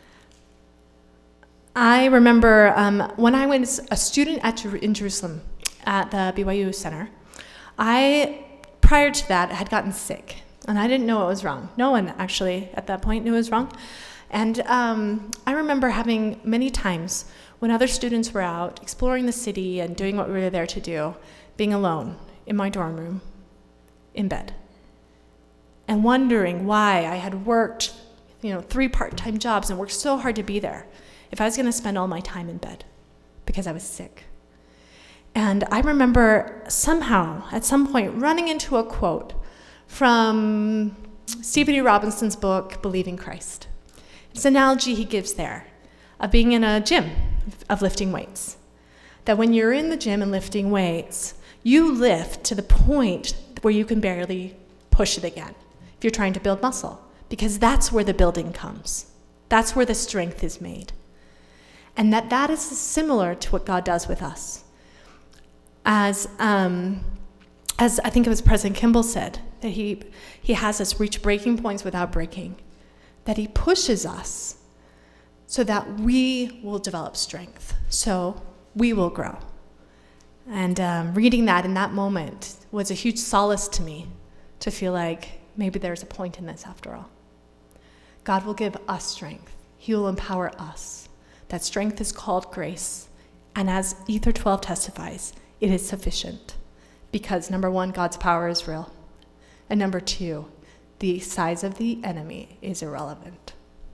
I remember um, when I was a student at Jer- in Jerusalem at the B Y U Center, I, prior to that, had gotten sick, and I didn't know what was wrong. No one, actually, at that point knew what was wrong. And um, I remember having many times when other students were out exploring the city and doing what we were there to do, being alone in my dorm room, in bed, and wondering why I had worked, you know, three part-time jobs and worked so hard to be there if I was going to spend all my time in bed because I was sick. And I remember somehow, at some point, running into a quote from Stephen E. Robinson's book, Believing Christ. It's an analogy he gives there of being in a gym, of lifting weights. That when you're in the gym and lifting weights, you lift to the point where you can barely push it again if you're trying to build muscle, because that's where the building comes. That's where the strength is made. And that that is similar to what God does with us. As um, as I think it was President Kimball said, that he he has us reach breaking points without breaking, that he pushes us so that we will develop strength, so we will grow. And um, reading that in that moment was a huge solace to me, to feel like maybe there's a point in this after all. God will give us strength. He will empower us. That strength is called grace. And as Ether twelve testifies, it is sufficient. Because number one, God's power is real. And number two, the size of the enemy is irrelevant.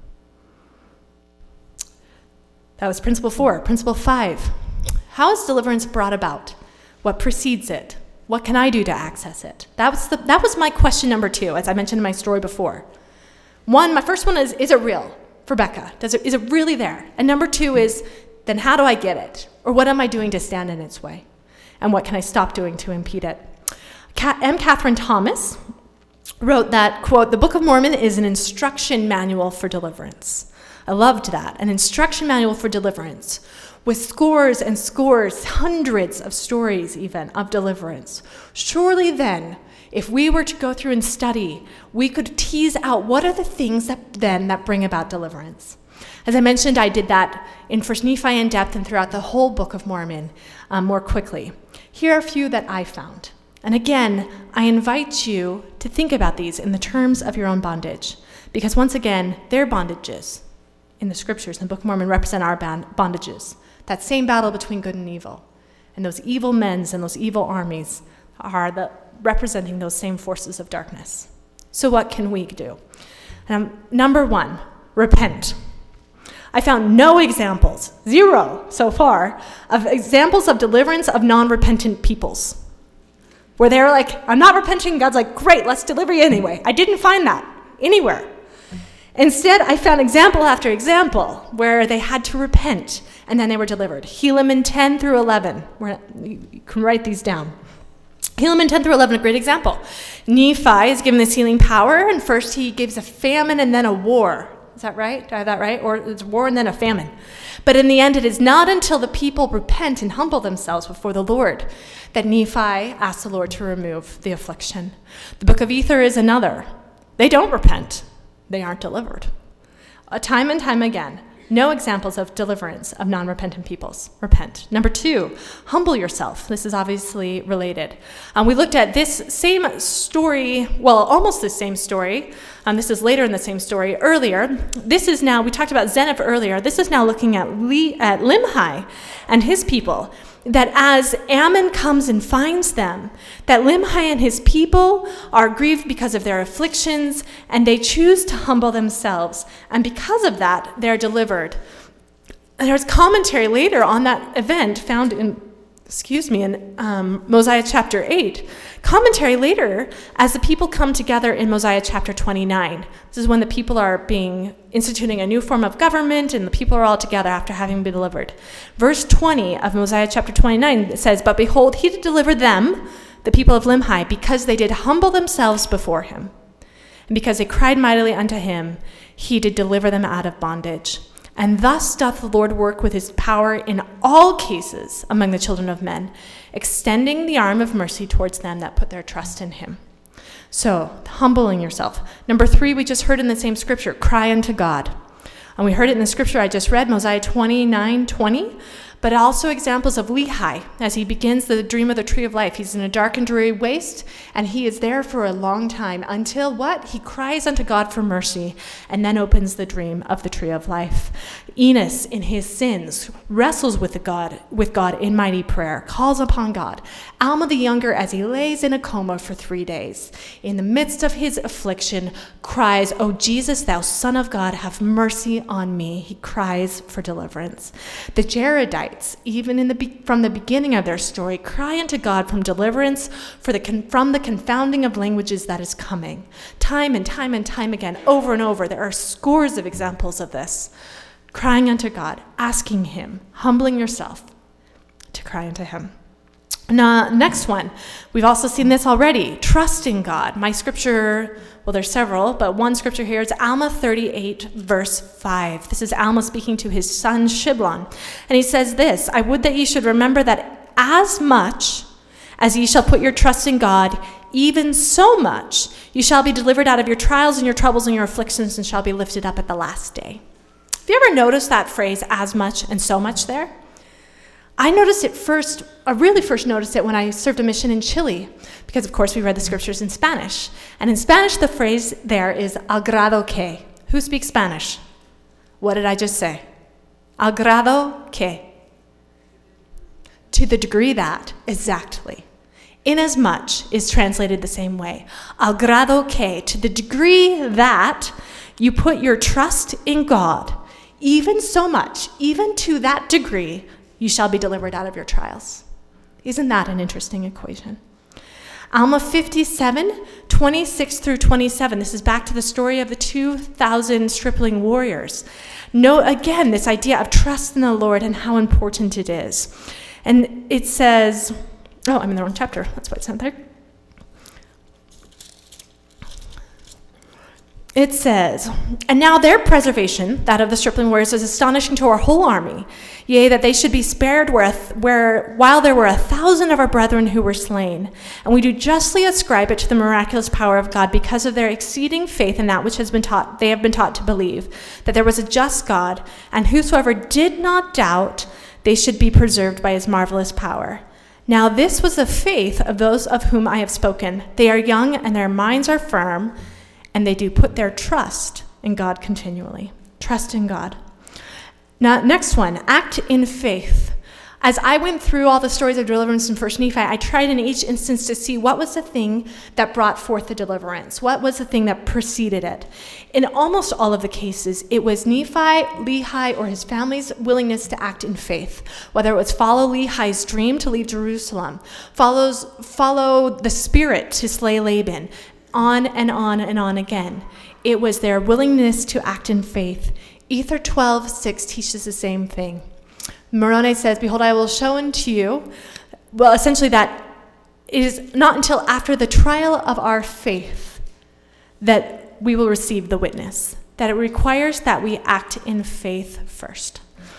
That was principle four. Principle five. How is deliverance brought about? What precedes it? What can I do to access it? That was the, that was my question number two, as I mentioned in my story before. One, my first one is, is it real for Becca? Does it, is it really there? And number two is, then how do I get it? Or what am I doing to stand in its way? And what can I stop doing to impede it? M. Catherine Thomas wrote that, quote, the Book of Mormon is an instruction manual for deliverance. I loved that, an instruction manual for deliverance, with scores and scores, hundreds of stories even, of deliverance. Surely then, if we were to go through and study, we could tease out what are the things that then that bring about deliverance. As I mentioned, I did that in First Nephi in depth and throughout the whole Book of Mormon um, more quickly. Here are a few that I found. And again, I invite you to think about these in the terms of your own bondage, because once again, their bondages in the scriptures in the Book of Mormon represent our bondages. That same battle between good and evil. And those evil men's and those evil armies are the, representing those same forces of darkness. So what can we do? Um, number one, repent. I found no examples, zero so far, of examples of deliverance of non-repentant peoples. Where they're like, I'm not repenting, God's like, great, let's deliver you anyway. I didn't find that anywhere. Instead, I found example after example where they had to repent and then they were delivered. Helaman ten through eleven. We're, you can write these down. Helaman ten through eleven, a great example. Nephi is given this healing power, and first he gives a famine and then a war. Is that right? Do I have that right? Or it's a war and then a famine. But in the end, it is not until the people repent and humble themselves before the Lord that Nephi asks the Lord to remove the affliction. The book of Ether is another. They don't repent. They aren't delivered. Uh, time and time again, no examples of deliverance of non-repentant peoples. Repent. Number two, humble yourself. This is obviously related. Um, we looked at this same story, well, almost the same story. Um, this is later in the same story earlier. This is now, we talked about Zeniff earlier. This is now looking at, Le, at Limhi and his people. That as Ammon comes and finds them, that Limhi and his people are grieved because of their afflictions, and they choose to humble themselves. And because of that, they're delivered. And there's commentary later on that event found in, excuse me, in um, Mosiah chapter eight. Commentary later as the people come together in Mosiah chapter twenty-nine. This is when the people are being instituting a new form of government and the people are all together after having been delivered. Verse twenty of Mosiah chapter twenty-nine says, "But behold, he did deliver them, the people of Limhi, because they did humble themselves before him. And because they cried mightily unto him, he did deliver them out of bondage. And thus doth the Lord work with his power in all cases among the children of men, extending the arm of mercy towards them that put their trust in him." So, humbling yourself. Number three, we just heard in the same scripture, cry unto God. And we heard it in the scripture I just read, Mosiah twenty-nine twenty, but also examples of Lehi as he begins the dream of the tree of life. He's in a dark and dreary waste, and he is there for a long time until what? He cries unto God for mercy and then opens the dream of the tree of life. Enos, in his sins, wrestles with the God, with God in mighty prayer, calls upon God. Alma the Younger, as he lays in a coma for three days, in the midst of his affliction, cries, "O Jesus, thou Son of God, have mercy on me." He cries for deliverance. The Jaredites, even in the from the beginning of their story, cry unto God from deliverance for the from the confounding of languages that is coming. Time and time and time again, over and over, there are scores of examples of this. Crying unto God, asking him, humbling yourself to cry unto him. Now, next one, we've also seen this already, trusting God. My scripture, well, there's several, but one scripture here is Alma thirty-eight, verse five. This is Alma speaking to his son Shiblon. And he says this, "I would that ye should remember that as much as ye shall put your trust in God, even so much you shall be delivered out of your trials and your troubles and your afflictions and shall be lifted up at the last day." Have you ever noticed that phrase, as much and so much there? I noticed it first, I really first noticed it when I served a mission in Chile, because of course we read the scriptures in Spanish. And in Spanish, the phrase there is al grado que. Who speaks Spanish? What did I just say? Al grado que. To the degree that, exactly. Inasmuch is translated the same way. Al grado que, to the degree that you put your trust in God, even so much, even to that degree, you shall be delivered out of your trials. Isn't that an interesting equation? Alma fifty-seven, twenty-six through twenty-seven. This is back to the story of the two thousand stripling warriors. Note again this idea of trust in the Lord and how important it is. And it says, oh, I'm in the wrong chapter. That's why it's not there. it says, "And now their preservation, that of the stripling warriors, is astonishing to our whole army. Yea, that they should be spared where, a th- where while there were a thousand of our brethren who were slain. And we do justly ascribe it to the miraculous power of God, because of their exceeding faith in that which has been taught, they have been taught to believe, that there was a just God, and whosoever did not doubt, they should be preserved by his marvelous power. Now this was the faith of those of whom I have spoken. They are young, and their minds are firm, and they do put their trust in God continually." Trust in God. Now, next one, act in faith. As I went through all the stories of deliverance in First Nephi, I tried in each instance to see what was the thing that brought forth the deliverance. What was the thing that preceded it? In almost all of the cases, it was Nephi, Lehi, or his family's willingness to act in faith. Whether it was follow Lehi's dream to leave Jerusalem, follows, follow the spirit to slay Laban, on and on and on again. It was their willingness to act in faith. Ether twelve six teaches the same thing. Moroni says, "Behold, I will show unto you," well, essentially that it is not until after the trial of our faith that we will receive the witness, that it requires that we act in faith first.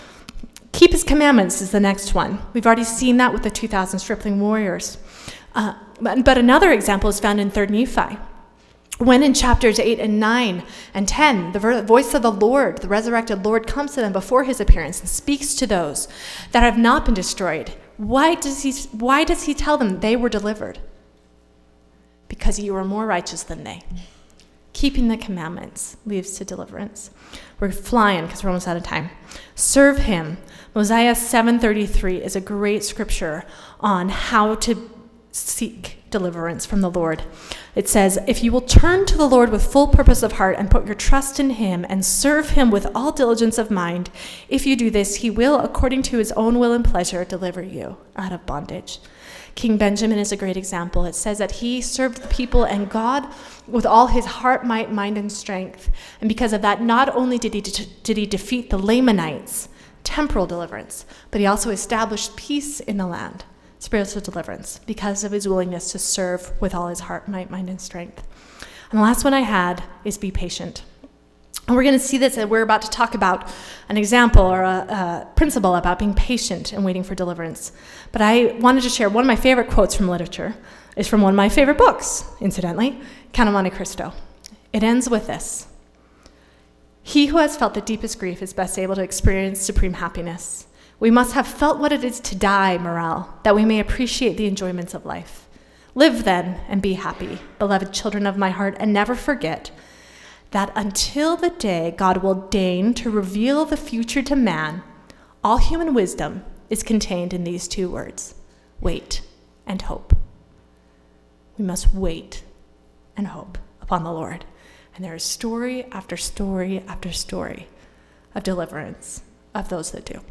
Keep his commandments is the next one. We've already seen that with the two thousand stripling warriors. Uh, but, but another example is found in Third Nephi. When in chapters eight and nine and ten, the ver- voice of the Lord, the resurrected Lord, comes to them before his appearance and speaks to those that have not been destroyed. Why does he, why does he tell them they were delivered? Because you are more righteous than they. Keeping the commandments leads to deliverance. We're flying because we're almost out of time. Serve him. Mosiah seven thirty-three is a great scripture on how to seek deliverance from the Lord. It says, "If you will turn to the Lord with full purpose of heart and put your trust in him and serve him with all diligence of mind, if you do this, he will, according to his own will and pleasure, deliver you out of bondage." King Benjamin is a great example. It says that he served the people and God with all his heart, might, mind, and strength. And because of that, not only did he, de- did he defeat the Lamanites, temporal deliverance, but he also established peace in the land, spiritual deliverance, because of his willingness to serve with all his heart, might, mind, and strength. And the last one I had is be patient. And we're going to see this, and we're about to talk about an example or a, a principle about being patient and waiting for deliverance. But I wanted to share one of my favorite quotes from literature. Is from one of my favorite books, incidentally, Count of Monte Cristo. It ends with this: "He who has felt the deepest grief is best able to experience supreme happiness. We must have felt what it is to die, Morale, that we may appreciate the enjoyments of life. Live then and be happy, beloved children of my heart, and never forget that until the day God will deign to reveal the future to man, all human wisdom is contained in these two words: wait and hope." We must wait and hope upon the Lord. And there is story after story after story of deliverance of those that do.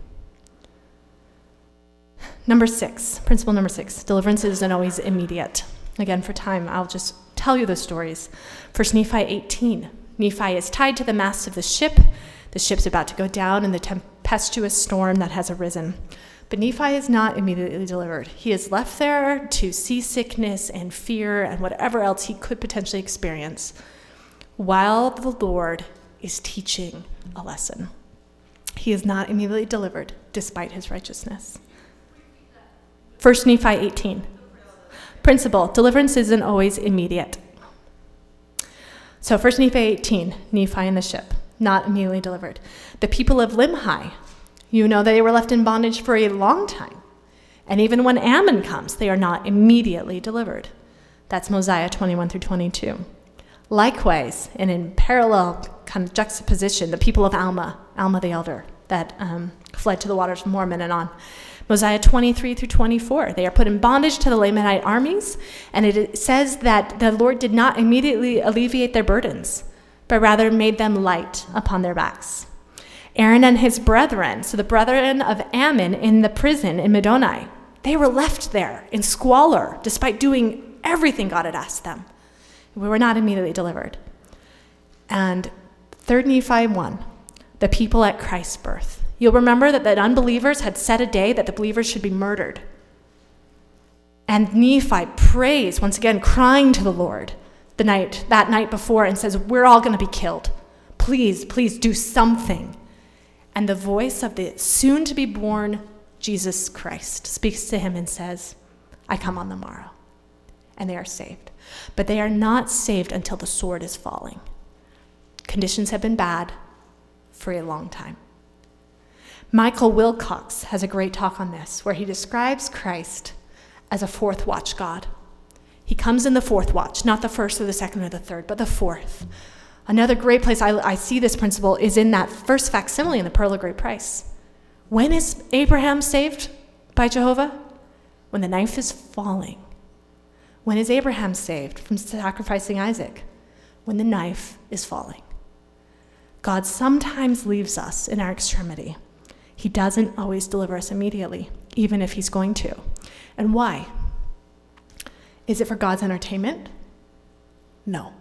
Number six, principle number six, deliverance isn't always immediate. Again, for time, I'll just tell you the stories. First Nephi eighteen. Nephi is tied to the mast of the ship. The ship's about to go down in the tempestuous storm that has arisen. But Nephi is not immediately delivered. He is left there to seasickness and fear and whatever else he could potentially experience while the Lord is teaching a lesson. He is not immediately delivered despite his righteousness. First Nephi eighteen. Principle: deliverance isn't always immediate. So First Nephi eighteen, Nephi and the ship, not immediately delivered. The people of Limhi, you know they were left in bondage for a long time. And even when Ammon comes, they are not immediately delivered. That's Mosiah twenty-one through twenty-two. Likewise, and in parallel kind of juxtaposition, the people of Alma, Alma the elder, that um, fled to the waters of Mormon and on. Mosiah twenty-three through twenty-four, they are put in bondage to the Lamanite armies, and it says that the Lord did not immediately alleviate their burdens, but rather made them light upon their backs. Aaron and his brethren, so the brethren of Ammon in the prison in Middoni, they were left there in squalor, despite doing everything God had asked them. We were not immediately delivered. And Third Nephi one, the people at Christ's birth. You'll remember that the unbelievers had set a day that the believers should be murdered. And Nephi prays, once again, crying to the Lord, the night, that night before and says, we're all going to be killed. Please, please do something. And the voice of the soon-to-be-born Jesus Christ speaks to him and says, I come on the morrow. And they are saved. But they are not saved until the sword is falling. Conditions have been bad for a long time. Michael Wilcox has a great talk on this, where he describes Christ as a fourth watch God. He comes in the fourth watch, not the first or the second or the third, but the fourth. Another great place I, I see this principle is in that first facsimile in the Pearl of Great Price. When is Abraham saved by Jehovah? When the knife is falling. When is Abraham saved from sacrificing Isaac? When the knife is falling. God sometimes leaves us in our extremity. He doesn't always deliver us immediately, even if he's going to. And why? Is it for God's entertainment? No.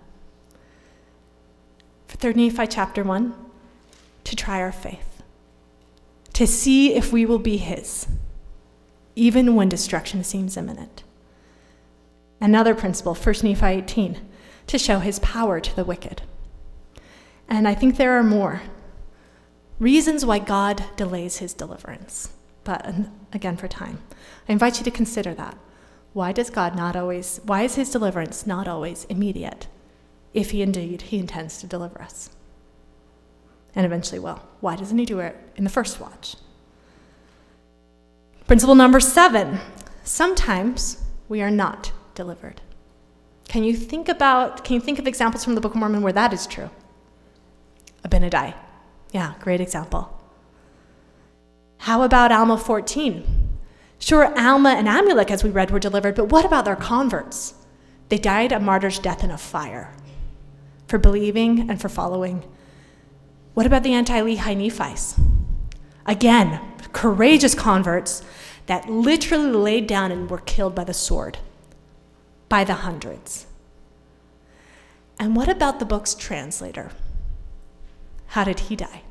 For third Nephi chapter one, to try our faith, to see if we will be his, even when destruction seems imminent. Another principle, First Nephi eighteen, to show his power to the wicked. And I think there are more reasons why God delays his deliverance. But again, for time, I invite you to consider that. Why does God not always, why is his deliverance not always immediate, if he indeed, he intends to deliver us? And eventually will. Why doesn't he do it in the first watch? Principle number seven, sometimes we are not delivered. Can you think about, can you think of examples from the Book of Mormon where that is true? Abinadi. Yeah, great example. How about Alma fourteen? Sure, Alma and Amulek, as we read, were delivered, but what about their converts? They died a martyr's death in a fire for believing and for following. What about the anti-Lehi Nephites? Again, courageous converts that literally laid down and were killed by the sword, by the hundreds. And what about the book's translator? How did he die?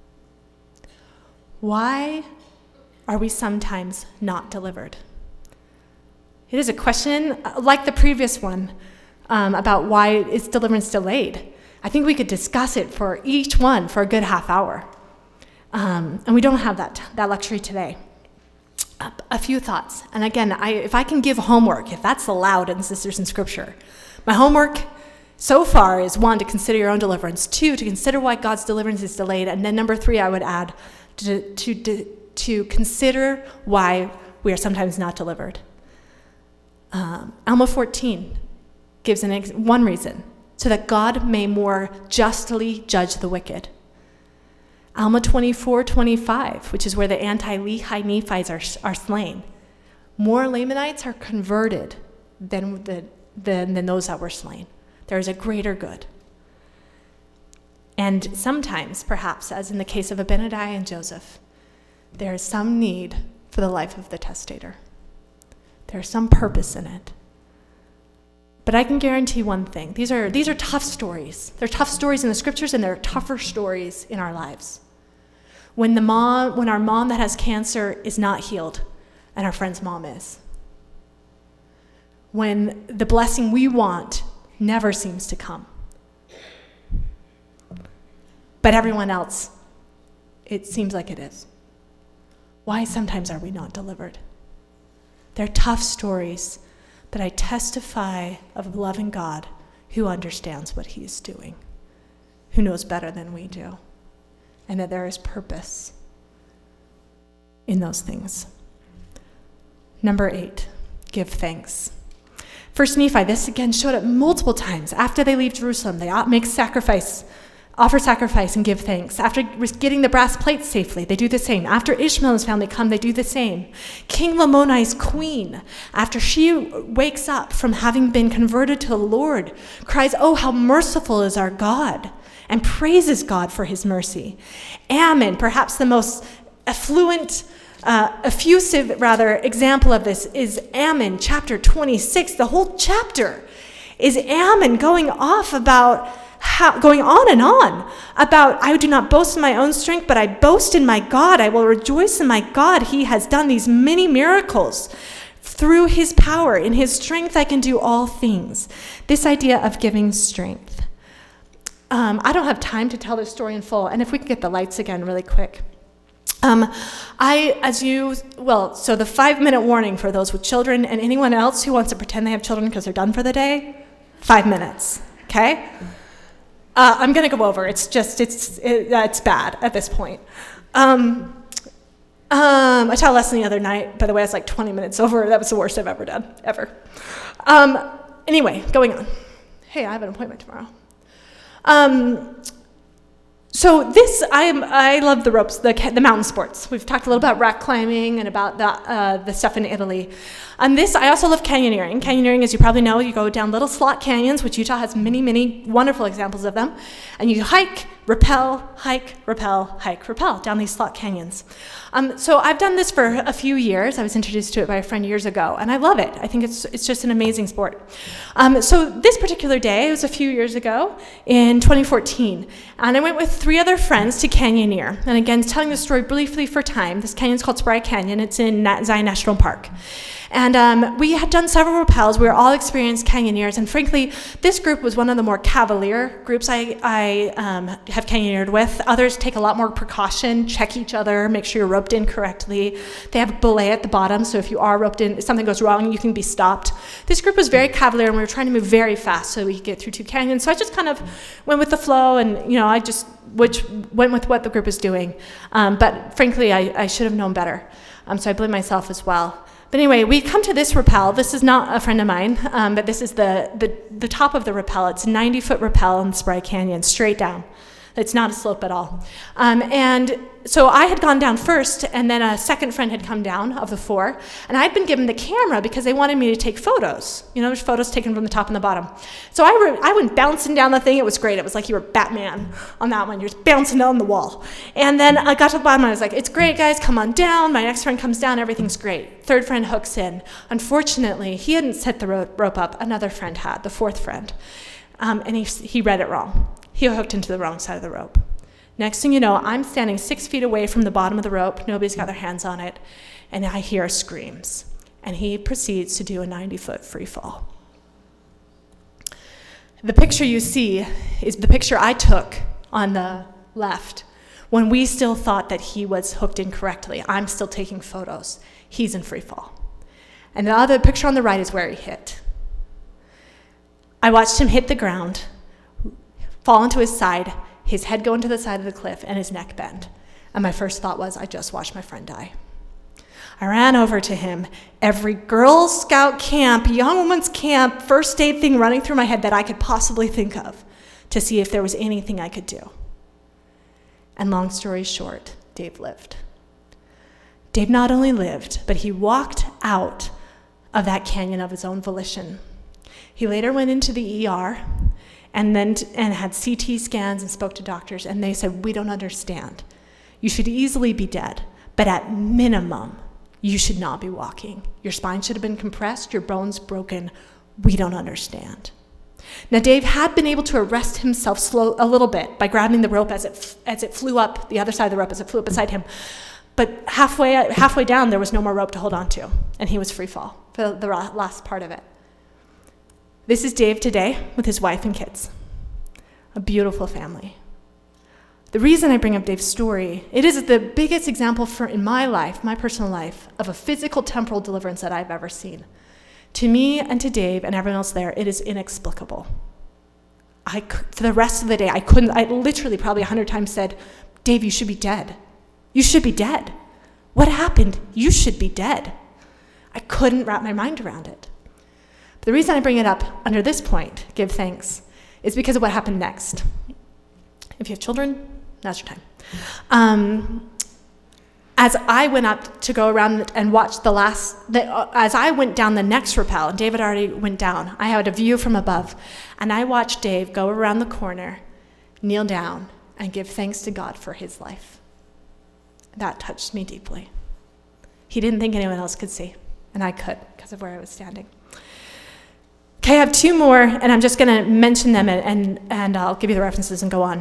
Why are we sometimes not delivered? It is a question like the previous one um, about why is deliverance delayed. I think we could discuss it for each one for a good half hour. Um, and we don't have that, that luxury today. A, a few thoughts. And again, I, if I can give homework, if that's allowed in Sisters in Scripture, my homework so far is one, to consider your own deliverance, two, to consider why God's deliverance is delayed, and then number three, I would add, to, to, to, to consider why we are sometimes not delivered. Um, Alma fourteen gives an ex- one reason, so that God may more justly judge the wicked. Alma twenty-four twenty-five, which is where the anti-Lehi Nephites are, are slain. More Lamanites are converted than, the, than, than those that were slain. There is a greater good. And sometimes, perhaps, as in the case of Abinadi and Joseph, there is some need for the life of the testator. There's some purpose in it. But I can guarantee one thing. These are, these are tough stories. They're tough stories in the scriptures, and they're tougher stories in our lives. When the mom, when our mom that has cancer is not healed, and our friend's mom is. When the blessing we want never seems to come. But everyone else, it seems like it is. Why sometimes are we not delivered? They're tough stories, but I testify of a loving God who understands what he is doing, who knows better than we do, and that there is purpose in those things. Number eight, give thanks. First Nephi, this again showed up multiple times. After they leave Jerusalem, they make sacrifice, offer sacrifice and give thanks. After getting the brass plates safely, they do the same. After Ishmael and his family come, they do the same. King Lamoni's queen, after she wakes up from having been converted to the Lord, cries, "Oh, how merciful is our God," and praises God for his mercy. Ammon, perhaps the most affluent, Uh, effusive, rather, example of this is Ammon, chapter twenty-six. The whole chapter is Ammon going off about, how, going on and on about, I do not boast in my own strength, but I boast in my God. I will rejoice in my God. He has done these many miracles Through his power, in his strength, I can do all things. This idea of giving strength. Um, I don't have time to tell this story in full, and if we can get the lights again really quick. Um, I, as you, well, so the five-minute warning for those with children and anyone else who wants to pretend they have children because they're done for the day, five minutes, okay? Uh, I'm going to go over. It's just, it's it, uh, it's bad at this point. Um, um, I taught a lesson the other night. By the way, I was like twenty minutes over. That was the worst I've ever done, ever. Um, anyway, going on. Hey, I have an appointment tomorrow. Um, So this, I am, I love the ropes, the, the mountain sports. We've talked a little about rock climbing and about the, uh, the stuff in Italy. On this, I also love canyoneering. Canyoneering, as you probably know, you go down little slot canyons, which Utah has many, many wonderful examples of them. And you hike, rappel, hike, rappel, hike, rappel down these slot canyons. Um, so I've done this for a few years. I was introduced to it by a friend years ago, and I love it. I think it's it's just an amazing sport. Um, so this particular day, it was a few years ago, in twenty fourteen, and I went with three other friends to canyoneer. And again, telling the story briefly for time, this canyon's called Spry Canyon. It's in Zion National Park. And um, we had done several rappels. We were all experienced canyoneers, and frankly, this group was one of the more cavalier groups I, I um, have canyoneered with. Others take a lot more precaution, check each other, make sure you're roped in correctly. They have a belay at the bottom, so if you are roped in, if something goes wrong, you can be stopped. This group was very cavalier, and we were trying to move very fast so we could get through two canyons. So I just kind of went with the flow, and you know, I just which went with what the group was doing. Um, but frankly, I, I should have known better. Um, so I blame myself as well. But anyway, we come to this rappel. This is not a friend of mine, um, but this is the, the, the top of the rappel. It's a ninety-foot rappel in Spry Canyon, straight down. It's not a slope at all. Um, and so I had gone down first, and then a second friend had come down of the four, and I'd been given the camera because they wanted me to take photos. You know, there's photos taken from the top and the bottom. So I, re- I went bouncing down the thing. It was great. It was like you were Batman on that one. You're just bouncing down the wall. And then I got to the bottom, and I was like, it's great, guys. Come on down. My next friend comes down. Everything's great. Third friend hooks in. Unfortunately, he hadn't set the ro- rope up. Another friend had, the fourth friend. Um, and he, he read it wrong. He hooked into the wrong side of the rope. Next thing you know, I'm standing six feet away from the bottom of the rope. Nobody's got their hands on it. And I hear screams. And he proceeds to do a ninety-foot free fall. The picture you see is the picture I took on the left when we still thought that he was hooked incorrectly. I'm still taking photos. He's in free fall. And the other picture on the right is where he hit. I watched him hit the ground, fall into his side, his head go into the side of the cliff, and his neck bend. And my first thought was, I just watched my friend die. I ran over to him. Every Girl Scout camp, young women's camp, first aid thing running through my head that I could possibly think of to see if there was anything I could do. And long story short, Dave lived. Dave not only lived, but he walked out of that canyon of his own volition. He later went into the E R and then t- and had C T scans and spoke to doctors, and they said, we don't understand. You should easily be dead, but at minimum, you should not be walking. Your spine should have been compressed, your bones broken. We don't understand. Now, Dave had been able to arrest himself slow a little bit by grabbing the rope as it f- as it flew up, the other side of the rope as it flew up beside him. But halfway halfway down, there was no more rope to hold on to, and he was free fall for the last part of it. This is Dave today with his wife and kids. A beautiful family. The reason I bring up Dave's story, it is the biggest example for in my life, my personal life, of a physical temporal deliverance that I've ever seen. To me and to Dave and everyone else there, it is inexplicable. I, for the rest of the day, I couldn't, I literally probably a hundred times said, Dave, you should be dead. You should be dead. What happened? You should be dead. I couldn't wrap my mind around it. The reason I bring it up under this point, give thanks, is because of what happened next. If you have children, now's your time. Um, as I went up to go around and watch the last, the, uh, as I went down the next rappel, and David already went down, I had a view from above, and I watched Dave go around the corner, kneel down, and give thanks to God for his life. That touched me deeply. He didn't think anyone else could see, and I could because of where I was standing. Okay, I have two more, and I'm just going to mention them, and, and, and I'll give you the references and go on.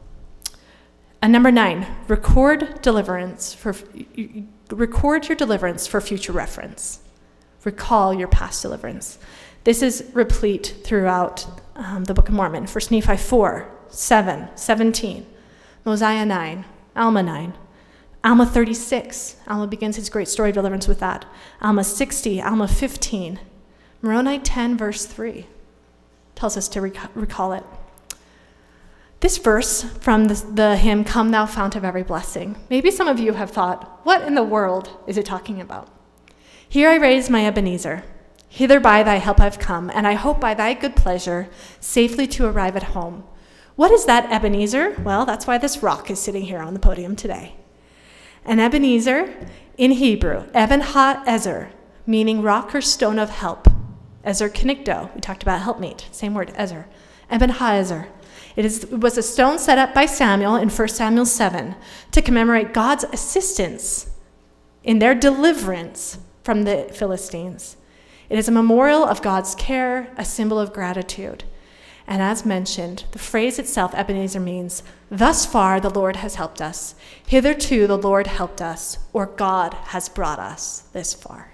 And number nine, record deliverance for record your deliverance for future reference. Recall your past deliverance. This is replete throughout um, the Book of Mormon. First Nephi four, seven, seventeen, Mosiah nine, Alma nine, Alma thirty-six. Alma begins his great story of deliverance with that. Alma sixty, Alma fifteen, Moroni ten, verse three tells us to rec- recall it. This verse from the, the hymn, Come Thou Fount of Every Blessing, maybe some of you have thought, what in the world is it talking about? Here I raise my Ebenezer. Hither by thy help I've come, and I hope by thy good pleasure safely to arrive at home. What is that Ebenezer? Well, that's why this rock is sitting here on the podium today. An Ebenezer, in Hebrew, Eben ha-ezer, meaning rock or stone of help. Ezer kenikdo, we talked about helpmeet, same word, ezer. Eben ha-ezer. It, is, it was a stone set up by Samuel in First Samuel seven to commemorate God's assistance in their deliverance from the Philistines. It is a memorial of God's care, a symbol of gratitude. And as mentioned, the phrase itself, Ebenezer, means, thus far the Lord has helped us. Hitherto the Lord helped us, or God has brought us this far.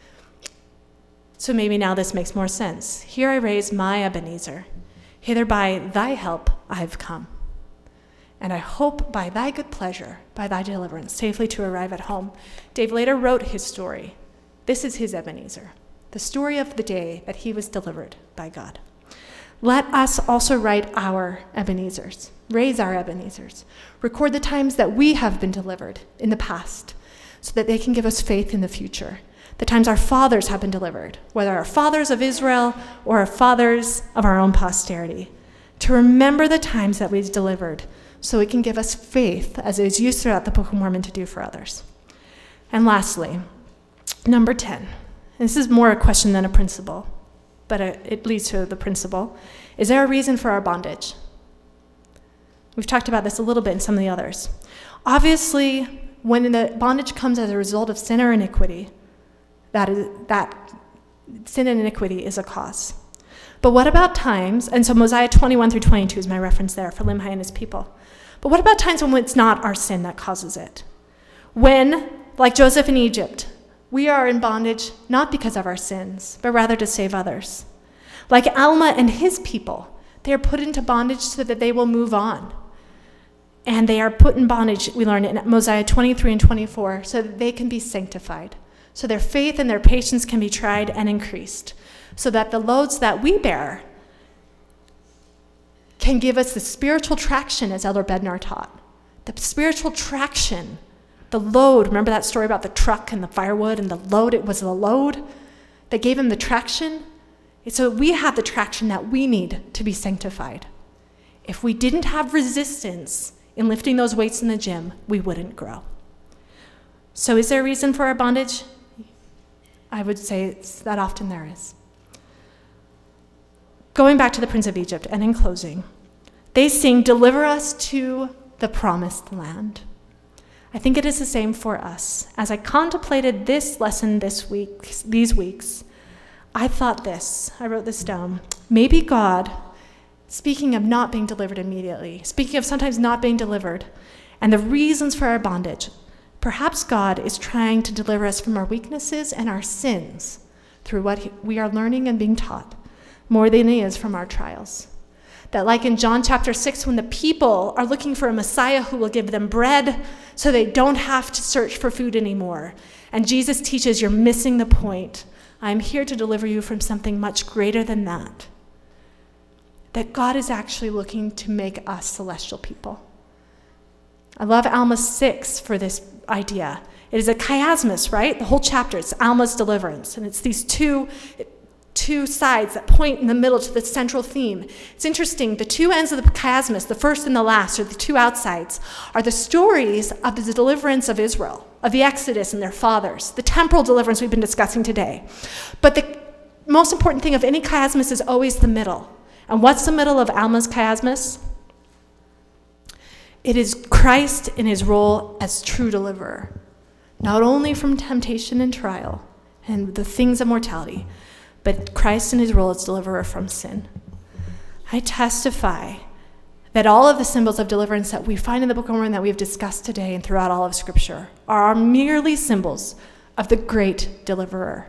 So maybe now this makes more sense. Here I raise my Ebenezer. Hither by thy help I've come. And I hope by thy good pleasure, by thy deliverance, safely to arrive at home. Dave later wrote his story. This is his Ebenezer, the story of the day that he was delivered by God. Let us also write our Ebenezers, raise our Ebenezers, record the times that we have been delivered in the past so that they can give us faith in the future. The times our fathers have been delivered, whether our fathers of Israel or our fathers of our own posterity, to remember the times that we've delivered so it can give us faith, as it is used throughout the Book of Mormon to do for others. And lastly, number ten. This is more a question than a principle, but it leads to the principle. Is there a reason for our bondage? We've talked about this a little bit in some of the others. Obviously, when the bondage comes as a result of sin or iniquity, that is that sin and iniquity is a cause. But what about times, and so Mosiah twenty-one through twenty-two is my reference there for Limhi and his people. But what about times when it's not our sin that causes it? When, like Joseph in Egypt, we are in bondage not because of our sins, but rather to save others. Like Alma and his people, they are put into bondage so that they will move on. And they are put in bondage, we learn in Mosiah twenty-three and twenty-four, so that they can be sanctified. So their faith and their patience can be tried and increased, so that the loads that we bear can give us the spiritual traction, as Elder Bednar taught. The spiritual traction, the load. Remember that story about the truck and the firewood and the load? It was the load that gave him the traction. So we have the traction that we need to be sanctified. If we didn't have resistance in lifting those weights in the gym, we wouldn't grow. So is there a reason for our bondage? I would say it's that often there is. Going back to the Prince of Egypt, and in closing, they sing, deliver us to the promised land. I think it is the same for us. As I contemplated this lesson this week, these weeks, I thought this, I wrote this down. Maybe God, speaking of not being delivered immediately, speaking of sometimes not being delivered, and the reasons for our bondage, perhaps God is trying to deliver us from our weaknesses and our sins through what we are learning and being taught, more than he is from our trials. That like in John chapter six, when the people are looking for a Messiah who will give them bread so they don't have to search for food anymore, and Jesus teaches, you're missing the point. I'm here to deliver you from something much greater than that. That God is actually looking to make us celestial people. I love Alma six for this idea. It is a chiasmus, right? The whole chapter, it's Alma's deliverance. And it's these two, two sides that point in the middle to the central theme. It's interesting, the two ends of the chiasmus, the first and the last, or the two outsides, are the stories of the deliverance of Israel, of the Exodus and their fathers, the temporal deliverance we've been discussing today. But the most important thing of any chiasmus is always the middle. And what's the middle of Alma's chiasmus? It is Christ in his role as true deliverer, not only from temptation and trial and the things of mortality, but Christ in his role as deliverer from sin. I testify that all of the symbols of deliverance that we find in the Book of Mormon that we've discussed today and throughout all of Scripture are merely symbols of the great deliverer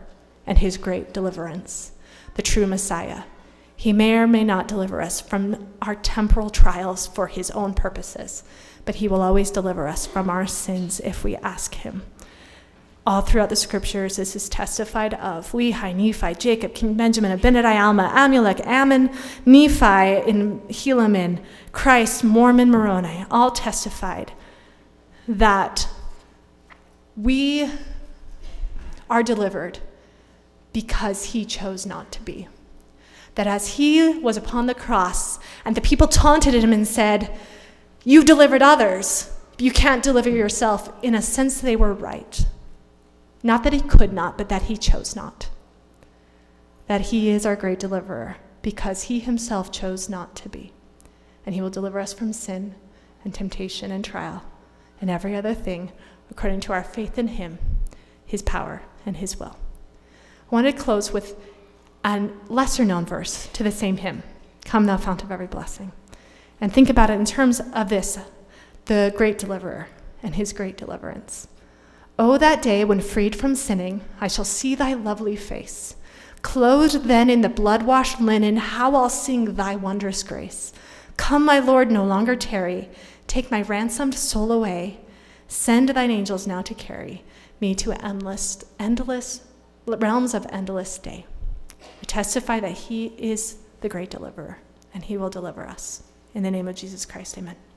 and his great deliverance, the true Messiah. He may or may not deliver us from our temporal trials for his own purposes, but he will always deliver us from our sins if we ask him. All throughout the scriptures, this is testified of. Lehi, Nephi, Jacob, King Benjamin, Abinadi, Alma, Amulek, Ammon, Nephi, and Helaman, Christ, Mormon, Moroni, all testified that we are delivered because he chose not to be. That as he was upon the cross and the people taunted him and said, "You've delivered others, you can't deliver yourself," in a sense they were right. Not that he could not, but that he chose not. That he is our great deliverer because he himself chose not to be. And he will deliver us from sin and temptation and trial and every other thing according to our faith in him, his power, and his will. I want to close with a lesser-known verse to the same hymn, "Come Thou Fount of Every Blessing," and think about it in terms of this, the great deliverer and his great deliverance. "Oh, that day when freed from sinning, I shall see thy lovely face. Clothed then in the blood-washed linen, how I'll sing thy wondrous grace. Come, my Lord, no longer tarry. Take my ransomed soul away. Send thine angels now to carry me to endless, endless realms of endless day. I testify that he is the great deliverer, and he will deliver us. In the name of Jesus Christ, amen.